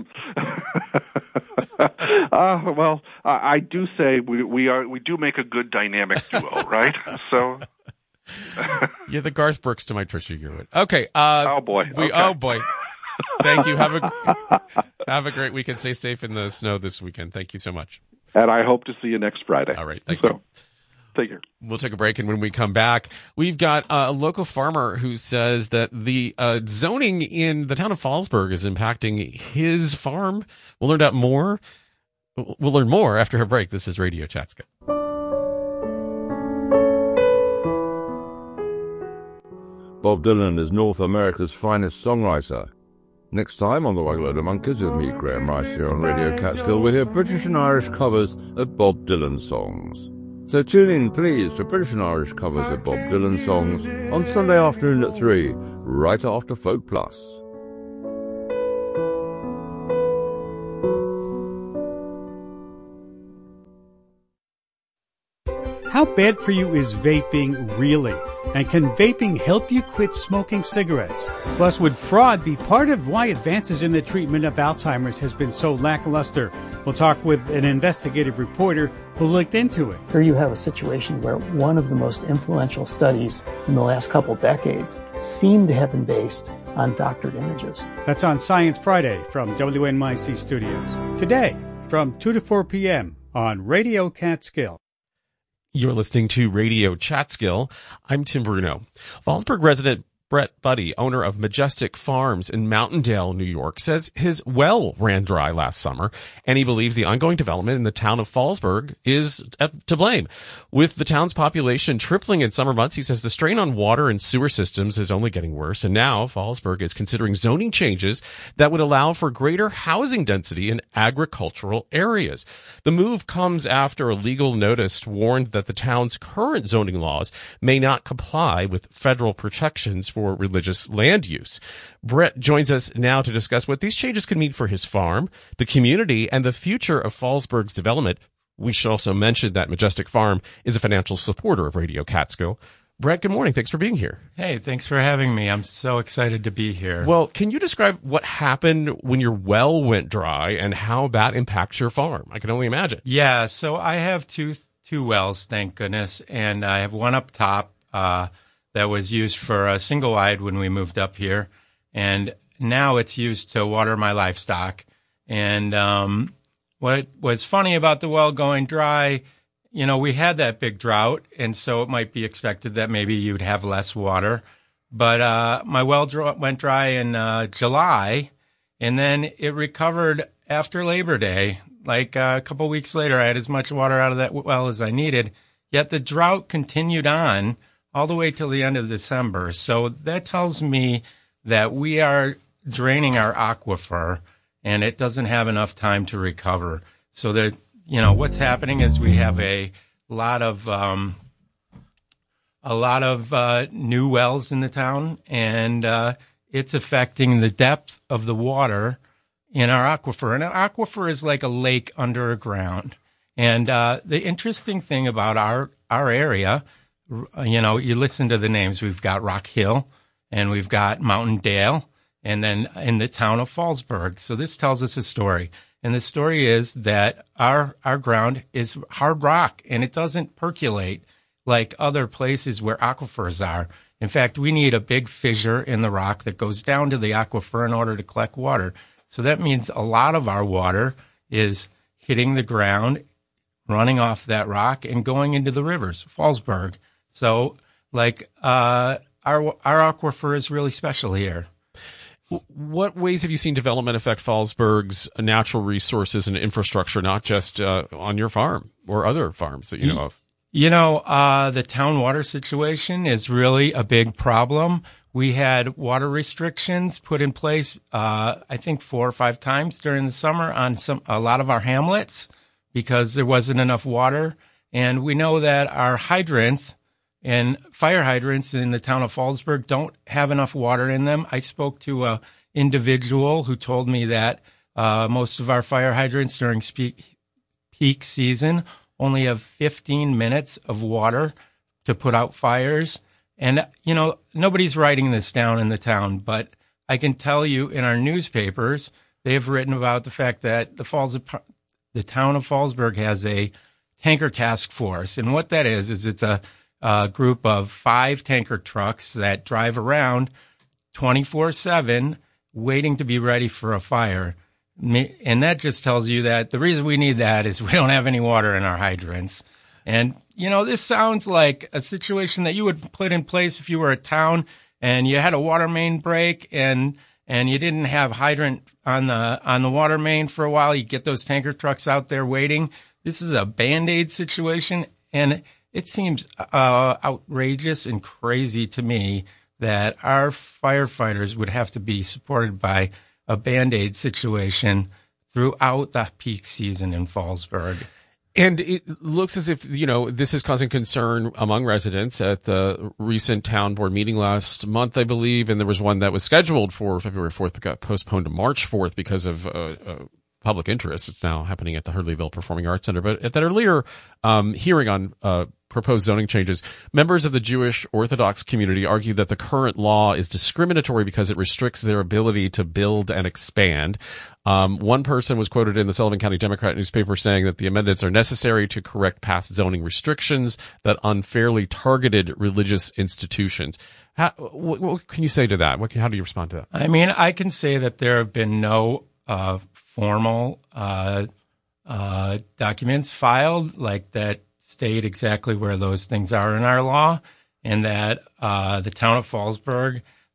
Speaker 12: uh, well, uh, I do say we, we are we do make a good dynamic duo, right? So
Speaker 2: you're the Garth Brooks to my Tricia Yearwood. Okay. Uh,
Speaker 12: oh boy.
Speaker 2: We,
Speaker 12: okay.
Speaker 2: Oh boy. Thank you. Have a have a great weekend. Stay safe in the snow this weekend. Thank you so much.
Speaker 12: And I hope to see you next Friday.
Speaker 2: All right. Thank
Speaker 12: so,
Speaker 2: you.
Speaker 12: Take care.
Speaker 2: We'll take a break, and when we come back, we've got a local farmer who says that the uh, zoning in the town of Fallsburg is impacting his farm. We'll learn out more. We'll learn more after a break. This is Radio Chatskill.
Speaker 15: Bob Dylan is North America's finest songwriter. Next time on The White Load of Monkeys with me, Graham Rice, here on Radio Catskill, we hear British and Irish covers of Bob Dylan songs. So tune in, please, to British and Irish covers of Bob Dylan songs on Sunday afternoon at three, right after Folk Plus.
Speaker 16: How bad for you is vaping really? And can vaping help you quit smoking cigarettes? Plus, would fraud be part of why advances in the treatment of Alzheimer's has been so lackluster? We'll talk with an investigative reporter who looked into it.
Speaker 17: Here you have a situation where one of the most influential studies in the last couple decades seemed to have been based on doctored images.
Speaker 16: That's on Science Friday from W N Y C Studios. Today, from two to four p.m. on Radio Catskill.
Speaker 2: You're listening to Radio Chatskill. I'm Tim Bruno. Fallsburg resident Brett Buddy, owner of Majestic Farms in Mountaindale, New York, says his well ran dry last summer, and he believes the ongoing development in the town of Fallsburg is to blame. With the town's population tripling in summer months, he says the strain on water and sewer systems is only getting worse, and now Fallsburg is considering zoning changes that would allow for greater housing density in agricultural areas. The move comes after a legal notice warned that the town's current zoning laws may not comply with federal protections for religious land use. Brett joins us now to discuss what these changes could mean for his farm, the community, and the future of Fallsburg's development. We should also mention that Majestic Farm is a financial supporter of Radio Catskill. Brett, good morning. Thanks for being here.
Speaker 18: Hey, thanks for having me. I'm so excited to be here.
Speaker 2: Well, can you describe what happened when your well went dry and how that impacts your farm? I can only imagine.
Speaker 18: Yeah, so I have two two wells, thank goodness, and I have one up top uh, that was used for a single wide when we moved up here, and now it's used to water my livestock. And um, what was funny about the well going dry, you know, we had that big drought, and so it might be expected that maybe you'd have less water. But uh, my well dr- went dry in uh, July, and then it recovered after Labor Day. Like uh, a couple weeks later, I had as much water out of that well as I needed, yet the drought continued on all the way till the end of December. So that tells me that we are draining our aquifer, and it doesn't have enough time to recover. So that, you know, what's happening is we have a lot of um, a lot of uh, new wells in the town, and uh, it's affecting the depth of the water in our aquifer. And an aquifer is like a lake underground. And uh, the interesting thing about our our area, you know, you listen to the names. We've got Rock Hill, and we've got Mountaindale, and then in the town of Fallsburg. So this tells us a story. And the story is that our our ground is hard rock, and it doesn't percolate like other places where aquifers are. In fact, we need a big fissure in the rock that goes down to the aquifer in order to collect water. So that means a lot of our water is hitting the ground, running off that rock, and going into the rivers, Fallsburg. So, like, uh, our our aquifer is really special here.
Speaker 2: What ways have you seen development affect Fallsburg's natural resources and infrastructure, not just uh, on your farm or other farms that you know of?
Speaker 18: You know, uh, the town water situation is really a big problem. We had water restrictions put in place, uh, I think, four or five times during the summer on some a lot of our hamlets because there wasn't enough water. And we know that our hydrants and fire hydrants in the town of Fallsburg don't have enough water in them. I spoke to an individual who told me that uh, most of our fire hydrants during spe- peak season only have fifteen minutes of water to put out fires. And, you know, nobody's writing this down in the town, but I can tell you in our newspapers, they've written about the fact that the Falls of, the town of Fallsburg has a tanker task force. And what that is, is it's a, a group of five tanker trucks that drive around twenty-four seven waiting to be ready for a fire. And that just tells you that the reason we need that is we don't have any water in our hydrants. And, you know, this sounds like a situation that you would put in place if you were a town and you had a water main break and and you didn't have hydrant on the on the water main for a while. You get those tanker trucks out there waiting. This is a Band-Aid situation, and it seems uh, outrageous and crazy to me that our firefighters would have to be supported by a Band-Aid situation throughout the peak season in Fallsburg.
Speaker 2: And it looks as if, you know, this is causing concern among residents at the recent town board meeting last month, I believe. And there was one that was scheduled for February fourth that got postponed to March fourth because of uh, uh, public interest. It's now happening at the Hurleyville Performing Arts Center. But at that earlier um, hearing on uh, proposed zoning changes, members of the Jewish Orthodox community argued that the current law is discriminatory because it restricts their ability to build and expand. Um, one person was quoted in the Sullivan County Democrat newspaper saying that the amendments are necessary to correct past zoning restrictions that unfairly targeted religious institutions. How, what, what can you say to that? What, how do you respond to that?
Speaker 18: I mean, I can say that there have been no uh, formal uh, uh, documents filed like that state exactly where those things are in our law, and that uh, the town of Fallsburg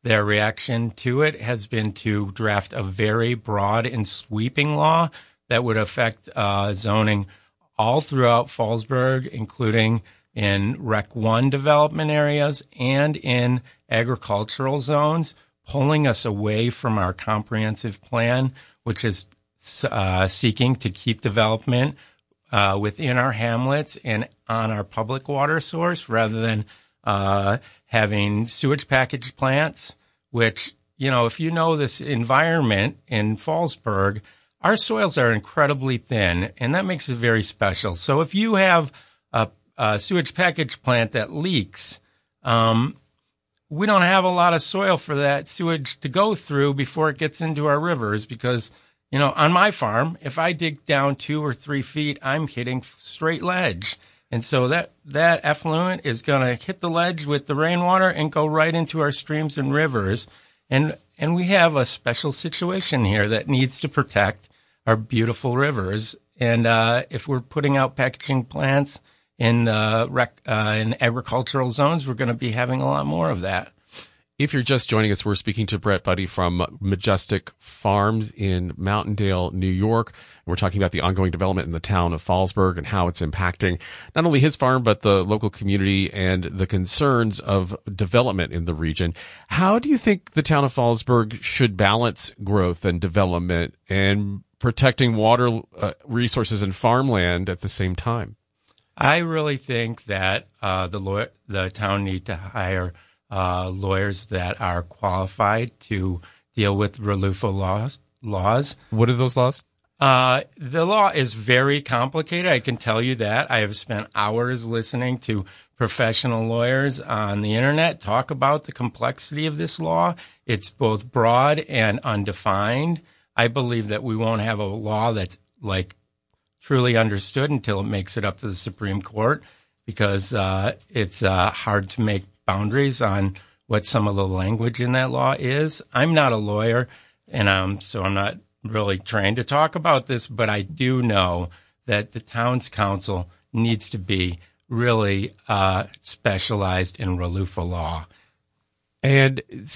Speaker 18: their reaction to it has been to draft a very broad and sweeping law that would affect uh, zoning all throughout Fallsburg, including in Rec one development areas and in agricultural zones, pulling us away from our comprehensive plan, which is uh, seeking to keep development uh, within our hamlets and on our public water source rather than uh, having sewage package plants, which, you know, if you know this environment in Fallsburg, our soils are incredibly thin, and that makes it very special. So if you have a, a sewage package plant that leaks, um, we don't have a lot of soil for that sewage to go through before it gets into our rivers because, you know, on my farm, if I dig down two or three feet, I'm hitting straight ledge. And so that, that effluent is going to hit the ledge with the rainwater and go right into our streams and rivers. And, and we have a special situation here that needs to protect our beautiful rivers. And, uh, if we're putting out packaging plants in, uh, rec, uh, in agricultural zones, we're going to be having a lot more of that.
Speaker 2: If you're just joining us, we're speaking to Brett Budde from Majestic Farms in Mountaindale, New York. We're talking about the ongoing development in the town of Fallsburg and how it's impacting not only his farm, but the local community and the concerns of development in the region. How do you think the town of Fallsburg should balance growth and development and protecting water uh, resources and farmland at the same time?
Speaker 18: I really think that uh, the law- the town need to hire Uh, lawyers that are qualified to deal with RLUIPA laws. Laws.
Speaker 2: What are those laws?
Speaker 18: Uh, the law is very complicated. I can tell you that. I have spent hours listening to professional lawyers on the internet talk about the complexity of this law. It's both broad and undefined. I believe that we won't have a law that's like truly understood until it makes it up to the Supreme Court because uh, it's uh, hard to make boundaries on what some of the language in that law is. I'm not a lawyer, and um, so I'm not really trained to talk about this, but I do know that the town's council needs to be really uh, specialized in RLUIPA law.
Speaker 2: And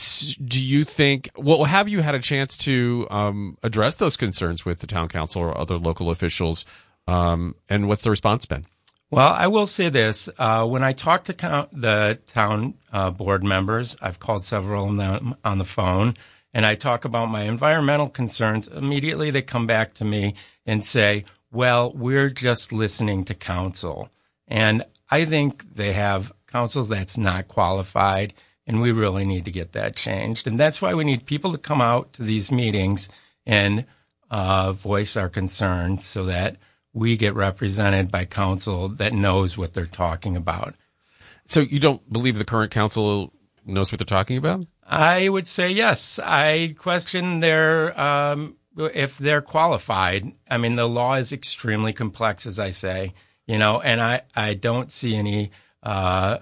Speaker 2: do you think, well, have you had a chance to um, address those concerns with the town council or other local officials, um, and what's the response been?
Speaker 18: Well, I will say this. Uh, when I talk to count, the town uh, board members, I've called several of them on the phone, and I talk about my environmental concerns. Immediately they come back to me and say, well, we're just listening to council. And I think they have councils that's not qualified, and we really need to get that changed. And that's why we need people to come out to these meetings and uh, voice our concerns so that we get represented by council that knows what they're talking about.
Speaker 2: So you don't believe the current council knows what they're talking about?
Speaker 18: I would say yes. I question their um, if they're qualified. I mean, the law is extremely complex, as I say, you know, and I, I don't see any uh,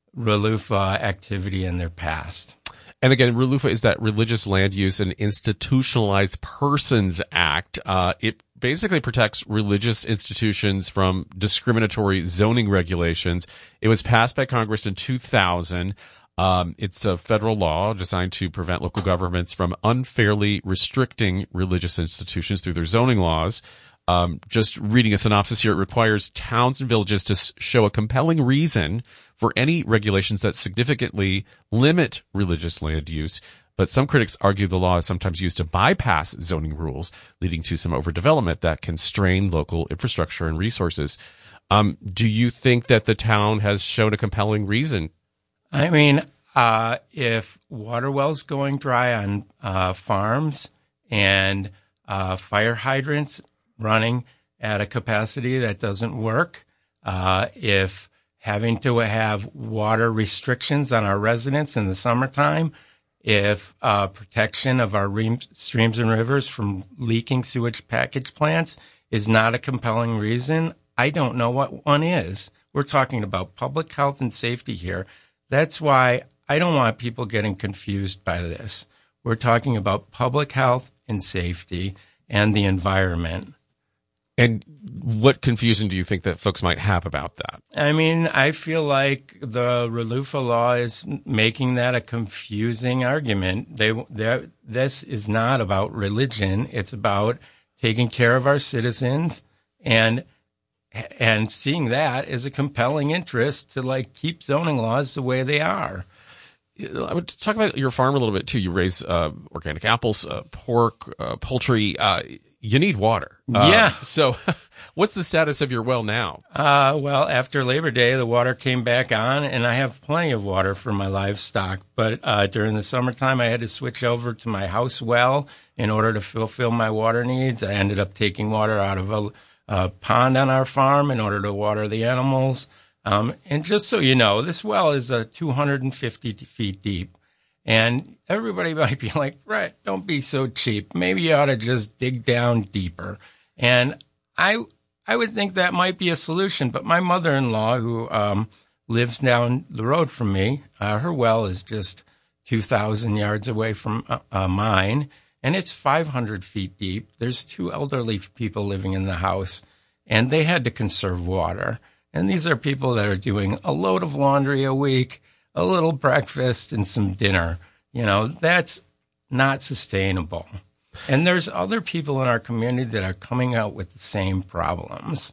Speaker 18: RLUIPA activity in their past.
Speaker 2: And again, RLUIPA is that Religious Land Use and Institutionalized Persons Act. Uh, it basically protects religious institutions from discriminatory zoning regulations. It was passed by Congress in two thousand. Um, it's a federal law designed to prevent local governments from unfairly restricting religious institutions through their zoning laws. Um, just reading a synopsis here, it requires towns and villages to show a compelling reason for any regulations that significantly limit religious land use. But some critics argue the law is sometimes used to bypass zoning rules, leading to some overdevelopment that can strain local infrastructure and resources. Um, do you think that the town has shown a compelling reason?
Speaker 18: I mean, uh, if water wells going dry on uh, farms and uh, fire hydrants running at a capacity that doesn't work, uh, if having to have water restrictions on our residents in the summertime, if uh, protection of our re- streams and rivers from leaking sewage package plants is not a compelling reason, I don't know what one is. We're talking about public health and safety here. That's why I don't want people getting confused by this. We're talking about public health and safety and the environment.
Speaker 2: And what confusion do you think that folks might have about that?
Speaker 18: I mean, I feel like the RLUIPA law is making that a confusing argument. They, this is not about religion. It's about taking care of our citizens and and seeing that as a compelling interest to like keep zoning laws the way they are.
Speaker 2: I would talk about your farm a little bit too. You raise uh, organic apples, uh, pork, uh, poultry. Uh, you need water.
Speaker 18: Yeah.
Speaker 2: Uh, so what's the status of your well now?
Speaker 18: Uh, well, after Labor Day, the water came back on, and I have plenty of water for my livestock. But uh, during the summertime, I had to switch over to my house well in order to fulfill my water needs. I ended up taking water out of a, a pond on our farm in order to water the animals. Um, and just so you know, this well is uh, two hundred fifty feet deep. And everybody might be like, Brett, don't be so cheap. Maybe you ought to just dig down deeper. And I I would think that might be a solution. But my mother-in-law, who um, lives down the road from me, uh, her well is just two thousand yards away from uh, uh, mine. And it's five hundred feet deep. There's two elderly people living in the house, and they had to conserve water. And these are people that are doing a load of laundry a week, a little breakfast, and some dinner. You know, that's not sustainable. And there's other people in our community that are coming out with the same problems.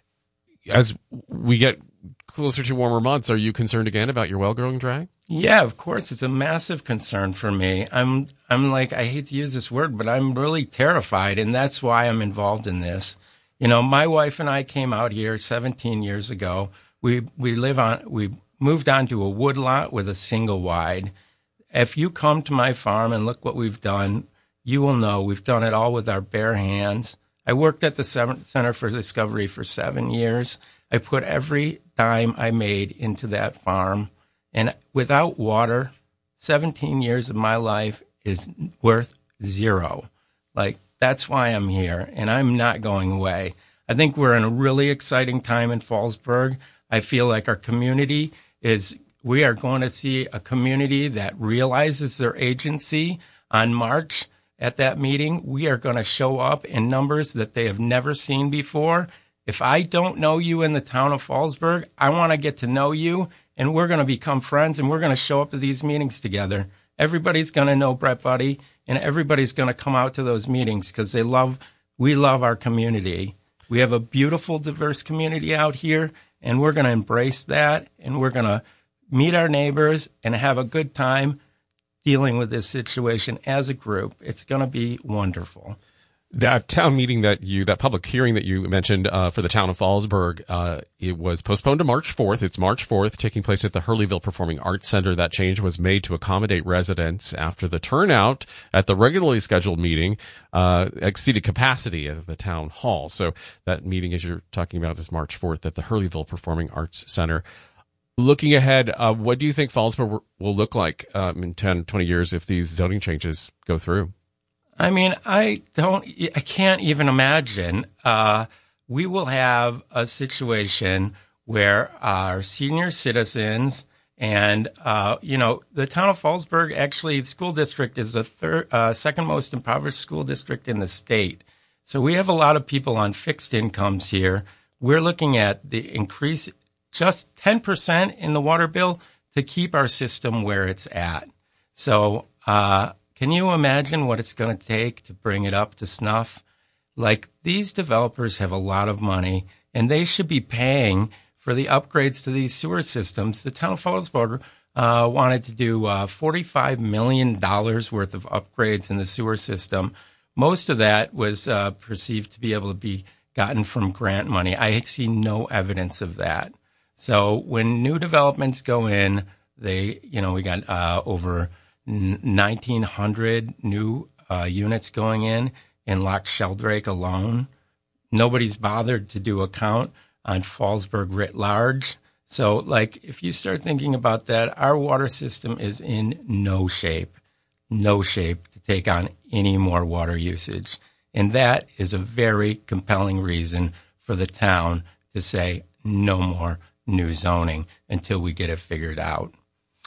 Speaker 2: As we get closer to warmer months, are you concerned again about your well growing dry?
Speaker 18: Yeah, of course. It's a massive concern for me. I'm, I'm like, I hate to use this word, but I'm really terrified, and that's why I'm involved in this. You know, my wife and I came out here seventeen years ago. We we live on we moved onto a wood lot with a single wide. If you come to my farm and look what we've done, you will know we've done it all with our bare hands. I worked at the Center for Discovery for seven years. I put every dime I made into that farm, and without water, seventeen years of my life is worth zero. Like, that's why I'm here, and I'm not going away. I think we're in a really exciting time in Fallsburg. I feel like our community is, we are going to see a community that realizes their agency. On March, at that meeting, we are going to show up in numbers that they have never seen before. If I don't know you in the town of Fallsburg, I want to get to know you, and we're going to become friends, and we're going to show up to these meetings together. Everybody's going to know Brett Budde, and everybody's going to come out to those meetings because they love, we love our community. We have a beautiful, diverse community out here, and we're going to embrace that, and we're going to meet our neighbors and have a good time dealing with this situation as a group. It's going to be wonderful.
Speaker 2: That town meeting that you, that public hearing that you mentioned uh, for the town of Fallsburg, uh, it was postponed to March fourth. It's March fourth, taking place at the Hurleyville Performing Arts Center. That change was made to accommodate residents after the turnout at the regularly scheduled meeting uh, exceeded capacity at the town hall. So that meeting, as you're talking about, is March fourth at the Hurleyville Performing Arts Center. Looking ahead, uh, what do you think Fallsburg will look like um, in ten, twenty years if these zoning changes go through?
Speaker 18: I mean, I don't, I can't even imagine. Uh, we will have a situation where our senior citizens and, uh, you know, the town of Fallsburg, actually, the school district is the third, uh, second most impoverished school district in the state. So we have a lot of people on fixed incomes here. We're looking at the increase just ten percent in the water bill to keep our system where it's at. So, uh, can you imagine what it's going to take to bring it up to snuff? Like, these developers have a lot of money, and they should be paying for the upgrades to these sewer systems. The town of Fallsburg uh, wanted to do uh, forty-five million dollars worth of upgrades in the sewer system. Most of that was uh, perceived to be able to be gotten from grant money. I see no evidence of that. So when new developments go in, they, you know, we got uh, over nineteen hundred new uh, units going in in Loch Sheldrake alone. Nobody's bothered to do a count on Fallsburg writ large. So, like, if you start thinking about that, our water system is in no shape, no shape to take on any more water usage. And that is a very compelling reason for the town to say no more new zoning until we get it figured out.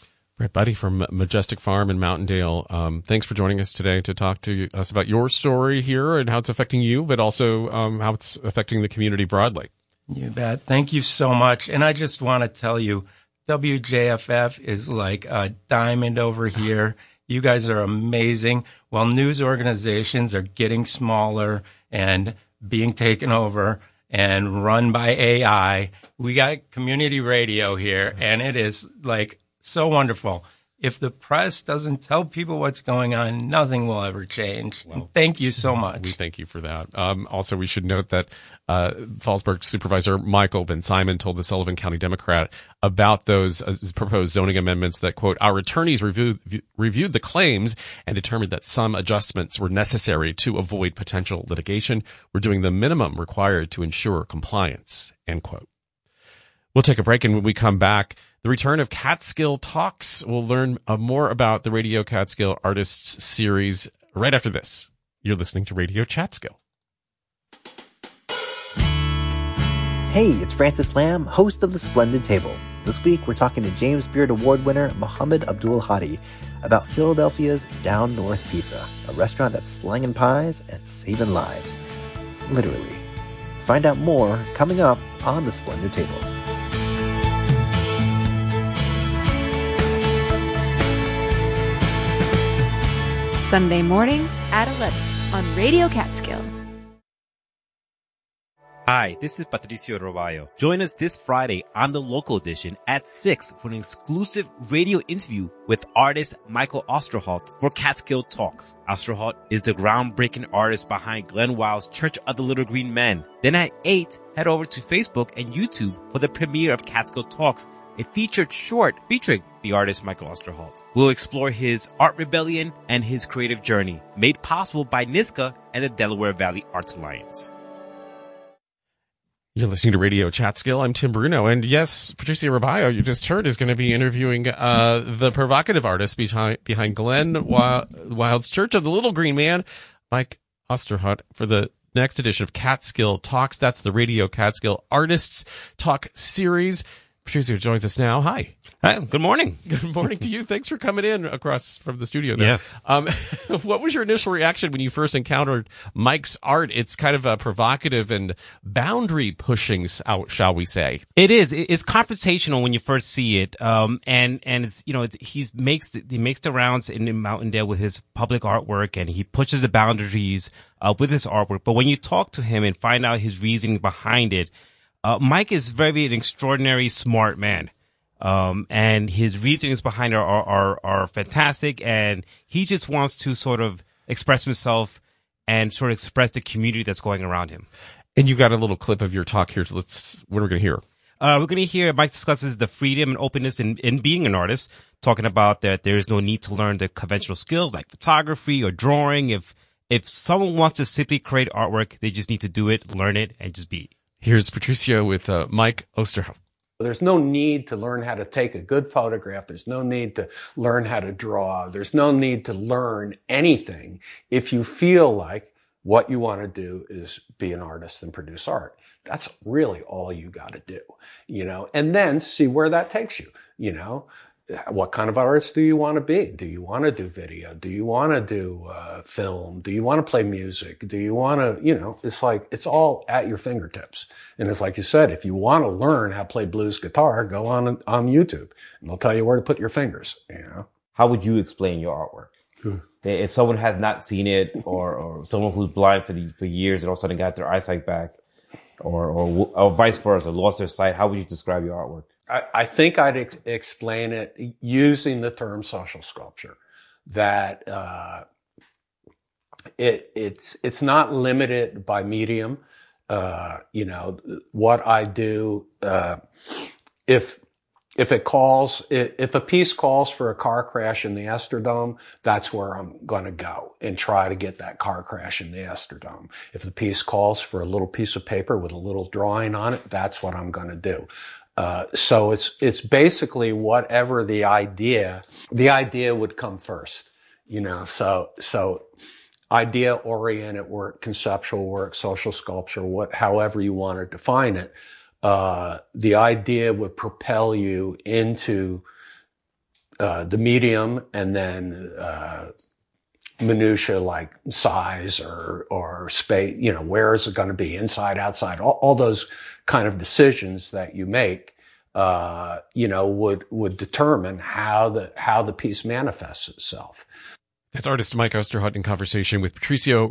Speaker 2: Right, Buddy from Majestic Farm in Mountaindale. Um, thanks for joining us today to talk to us about your story here and how it's affecting you, but also um, how it's affecting the community broadly.
Speaker 18: You bet. Thank you so much. And I just want to tell you, W J F F is like a diamond over here. You guys are amazing. While news organizations are getting smaller and being taken over and run by A I, we got community radio here, and it is like so wonderful. If the press doesn't tell people what's going on, nothing will ever change. Well, thank you so much.
Speaker 2: We thank you for that. Um, also, we should note that uh, Fallsburg Supervisor Michael Ben Simon told the Sullivan County Democrat about those uh, proposed zoning amendments that, quote, our attorneys reviewed, reviewed the claims and determined that some adjustments were necessary to avoid potential litigation. We're doing the minimum required to ensure compliance, end quote. We'll take a break, and when we come back, the return of Catskill Talks. We'll learn uh, more about the Radio Catskill Artists Series right after this. You're listening to Radio Catskill.
Speaker 19: Hey, it's Francis Lamb, host of The Splendid Table. This week, we're talking to James Beard Award winner Mohammed Abdul Hadi about Philadelphia's Down North Pizza, a restaurant that's slanging pies and saving lives. Literally. Find out more coming up on The Splendid Table.
Speaker 20: Sunday morning at eleven on Radio Catskill.
Speaker 21: Hi, this is Patricio Roballo. Join us this Friday on the local edition at six for an exclusive radio interview with artist Michael Osterholt for Catskill Talks. Osterholt is the groundbreaking artist behind Glenn Wild's Church of the Little Green Men. Then at eight, head over to Facebook and YouTube for the premiere of Catskill Talks, a featured short featuring the artist Michael Osterholt. We'll explore his art rebellion and his creative journey, made possible by NISCA and the Delaware Valley Arts Alliance.
Speaker 2: You're listening to Radio Catskill. I'm Tim Bruno. And yes, Patricia Roballo, you just heard, is going to be interviewing uh, the provocative artist behind, behind Glenn Wild's Church of the Little Green Man, Mike Osterholt, for the next edition of Catskill Talks. That's the Radio Catskill Artists Talk series. Patricia joins us now. Hi.
Speaker 21: Hi. Good morning.
Speaker 2: Good morning to you. Thanks for coming in across from the studio there.
Speaker 21: Yes.
Speaker 2: Um, what was your initial reaction when you first encountered Mike's art? It's kind of a provocative and boundary pushing, shall we say?
Speaker 21: It is. It's confrontational when you first see it. Um, and, and it's, you know, it's, he's makes, he makes the rounds in Mountaindale with his public artwork, and he pushes the boundaries, uh, with his artwork. But when you talk to him and find out his reasoning behind it, Uh, Mike is very an extraordinary smart man. Um, and his reasonings behind it are, are, are fantastic. And he just wants to sort of express himself and sort of express the community that's going around him.
Speaker 2: And you got a little clip of your talk here. So let's, what are we going to hear?
Speaker 21: Uh, we're going to hear Mike discusses the freedom and openness in, in being an artist, talking about that there is no need to learn the conventional skills like photography or drawing. If, if someone wants to simply create artwork, they just need to do it, learn it, and just be.
Speaker 2: Here's Patricio with uh, Mike Osterholt.
Speaker 22: There's no need to learn how to take a good photograph. There's no need to learn how to draw. There's no need to learn anything if you feel like what you want to do is be an artist and produce art. That's really all you got to do, you know, and then see where that takes you, you know. What kind of artist do you want to be? Do you want to do video? Do you want to do uh, film? Do you want to play music? Do you want to, you know, it's like, it's all at your fingertips. And it's like you said, if you want to learn how to play blues guitar, go on on YouTube and they'll tell you where to put your fingers, you know.
Speaker 23: How would you explain your artwork?
Speaker 22: Hmm.
Speaker 23: If someone has not seen it, or, or someone who's blind for the, for years and all of a sudden got their eyesight back, or, or, or vice versa, lost their sight, how would you describe your artwork?
Speaker 22: I, I think I'd ex- explain it using the term social sculpture, that uh, it, it's it's not limited by medium. Uh, you know, what I do, uh, if if it calls, if a piece calls for a car crash in the Astrodome, that's where I'm going to go and try to get that car crash in the Astrodome. If the piece calls for a little piece of paper with a little drawing on it, that's what I'm going to do. Uh, so it's, it's basically whatever the idea, the idea would come first, you know, so, so idea oriented work, conceptual work, social sculpture, what, however you want to define it, uh, the idea would propel you into uh, the medium, and then uh, minutia like size or or space. You know, where is it going to be? Inside, outside? All, all those kind of decisions that you make, uh, you know, would would determine how the how the piece manifests itself.
Speaker 2: That's artist Mike Osterhout in conversation with Patricio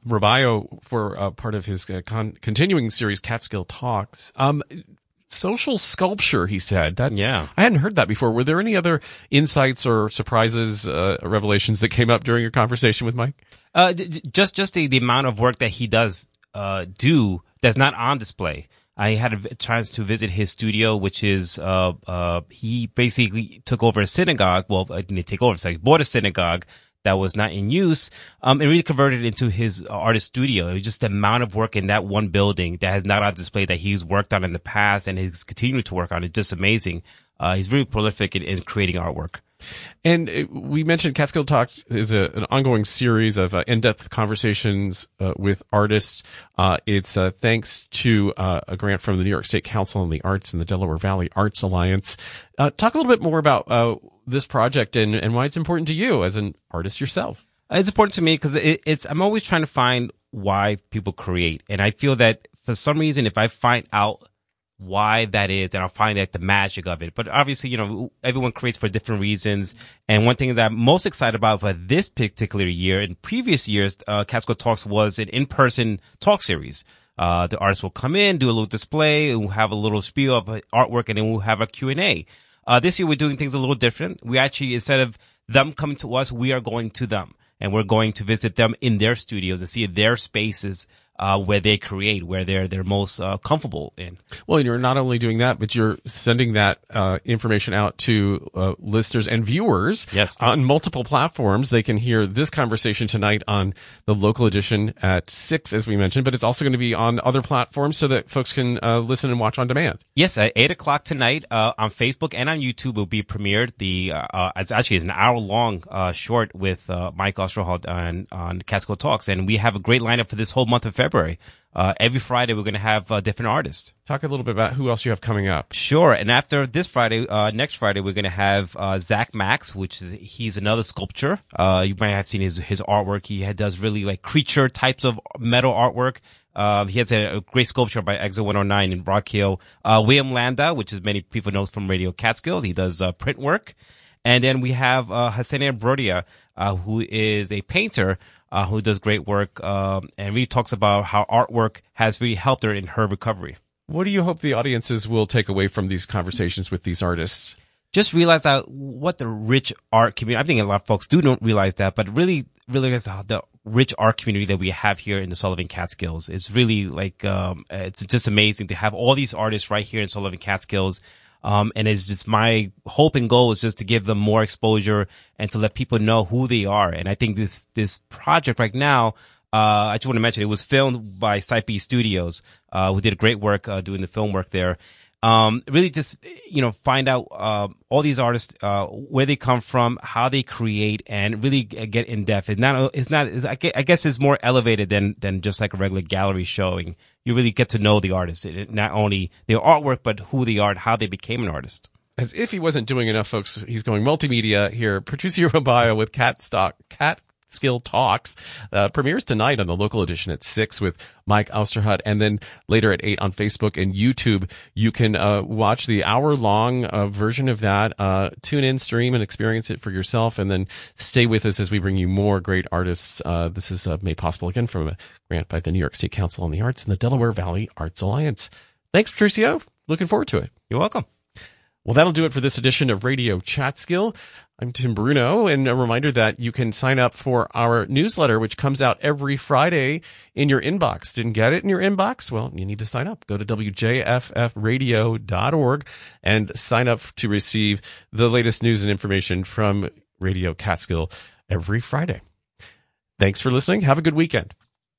Speaker 2: Robayo for uh, part of his uh, con- continuing series, Catskill Talks. Um, social sculpture, he said. That's,
Speaker 23: yeah.
Speaker 2: I hadn't heard that before. Were there any other insights or surprises, uh, revelations that came up during your conversation with Mike?
Speaker 23: Uh, just just the, the amount of work that he does uh, do that's not on display. I had a chance to visit his studio, which is, uh, uh, he basically took over a synagogue. Well, I didn't take over, so he bought a synagogue that was not in use, um, and really converted it into his artist studio. It was just the amount of work in that one building that has not on display that he's worked on in the past and he's continuing to work on. It's just amazing. Uh, he's very prolific in, in creating artwork.
Speaker 2: And we mentioned Catskill Talk is a, an ongoing series of uh, in-depth conversations uh, with artists. Uh, it's uh, thanks to uh, a grant from the New York State Council on the Arts and the Delaware Valley Arts Alliance. Uh, talk a little bit more about uh, this project and, and why it's important to you as an artist yourself.
Speaker 23: It's important to me because it, it's I'm always trying to find why people create, and I feel that for some reason, if I find out why that is, and I'll find out the magic of it. But obviously, you know, everyone creates for different reasons. And one thing that I'm most excited about for this particular year, in previous years, uh, Catskill Talks was an in-person talk series. Uh, the artists will come in, do a little display, and we'll have a little spiel of artwork, and then we'll have a Q and A. Uh, this year we're doing things a little different. We actually, instead of them coming to us, we are going to them. And we're going to visit them in their studios and see their spaces, uh, where they create, where they're, they're most, uh, comfortable in.
Speaker 2: Well, and you're not only doing that, but you're sending that, uh, information out to, uh, listeners and viewers.
Speaker 23: Yes.
Speaker 2: On multiple platforms. They can hear this conversation tonight on the local edition at six, as we mentioned, but it's also going to be on other platforms so that folks can, uh, listen and watch on demand.
Speaker 23: Yes, at eight o'clock tonight, uh, on Facebook and on YouTube will be premiered. The, uh, uh it's actually it's an hour long, uh, short with, uh, Mike Osterhout on, on Catskill Talks. And we have a great lineup for this whole month of February. Uh, every Friday we're going to have uh, different artists.
Speaker 2: Talk a little bit about who else you have coming up.
Speaker 23: Sure. And after this Friday, uh, next Friday, we're going to have, uh, Zach Max, which is, he's another sculptor. Uh, you might have seen his, his artwork. He had, does really like creature types of metal artwork. Um, he has a, a great sculpture by Exo one oh nine in Rock Hill. Uh, William Landa, which is many people know from Radio Catskills. He does, uh, print work. And then we have, uh, Hassania Brodia, uh, who is a painter. Uh, who does great work, um, and really talks about how artwork has really helped her in her recovery.
Speaker 2: What do you hope the audiences will take away from these conversations with these artists?
Speaker 23: Just realize that what the rich art community, I think a lot of folks do don't realize that, but really realize how the rich art community that we have here in the Sullivan Catskills is really like, um, it's just amazing to have all these artists right here in Sullivan Catskills. Um, and it's just my hope and goal is just to give them more exposure and to let people know who they are. And I think this, this project right now, uh, I just want to mention it was filmed by Site B Studios, uh, who did great work, uh, doing the film work there. Um, really just, you know, find out, uh, all these artists, uh, where they come from, how they create, and really get in depth. It's not, it's not, it's, I guess it's more elevated than, than just like a regular gallery showing. You really get to know the artist, not only their artwork, but who they are and how they became an artist.
Speaker 2: As if he wasn't doing enough, folks, he's going multimedia here. Patricio Robayo with Catstock, Cat, Skill Talks, uh, premieres tonight on the local edition at six with Mike Osterhout, and then later at eight on Facebook and YouTube. You can, uh, watch the hour long, uh, version of that, uh, tune in, stream, and experience it for yourself, and then stay with us as we bring you more great artists. Uh, this is, uh, made possible again from a grant by the New York State Council on the Arts and the Delaware Valley Arts Alliance. Thanks, Patricio. Looking forward to it.
Speaker 23: You're welcome.
Speaker 2: Well, that'll do it for this edition of Radio Catskill. I'm Tim Bruno, and a reminder that you can sign up for our newsletter, which comes out every Friday in your inbox. Didn't get it in your inbox? Well, you need to sign up. Go to W J F F radio dot org and sign up to receive the latest news and information from Radio Catskill every Friday. Thanks for listening. Have a good weekend.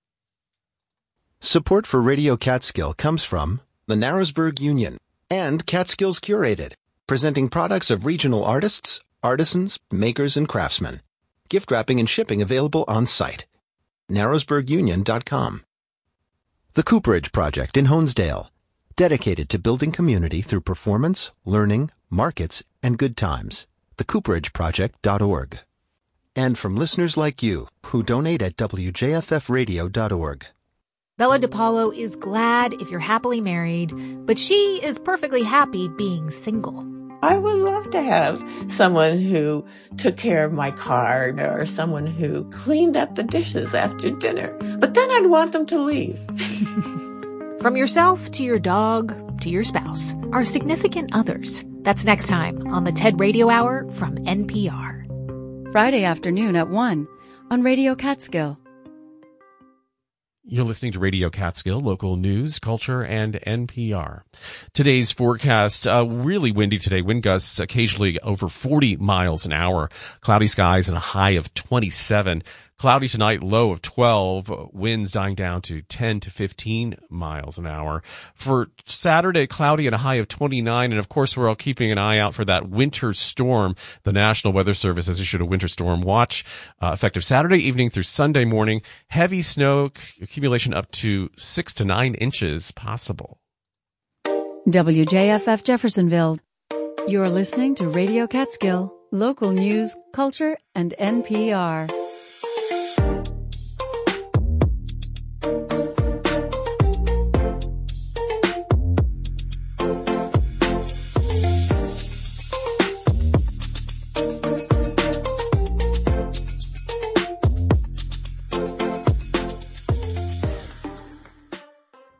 Speaker 13: Support for Radio Catskill comes from the Narrowsburg Union and Catskills Curated, presenting products of regional artists, artisans, makers, and craftsmen. Gift wrapping and shipping available on site. narrowsburg union dot com. The Cooperage Project in Honesdale, dedicated to building community through performance, learning, markets, and good times. the cooperage project dot org. And from listeners like you who donate at W J F F radio dot org.
Speaker 4: Bella DePaulo is glad if you're happily married, but she is perfectly happy being single.
Speaker 5: I would love to have someone who took care of my car or someone who cleaned up the dishes after dinner. But then I'd want them to leave.
Speaker 4: From yourself to your dog to your spouse, our significant others. That's next time on the TED Radio Hour from N P R.
Speaker 1: Friday afternoon at one on Radio Catskill.
Speaker 2: You're listening to Radio Catskill, local news, culture, and N P R. Today's forecast, uh, really windy today. Wind gusts occasionally over forty miles an hour. Cloudy skies and a high of twenty-seven. Cloudy tonight, low of twelve. Winds dying down to ten to fifteen miles an hour. For Saturday, cloudy and a high of twenty-nine. And of course, we're all keeping an eye out for that winter storm. The National Weather Service has issued a winter storm watch, uh, effective Saturday evening through Sunday morning. Heavy snow accumulation up to six to nine inches possible.
Speaker 1: W J F F Jeffersonville. You're listening to Radio Catskill, local news, culture, and N P R.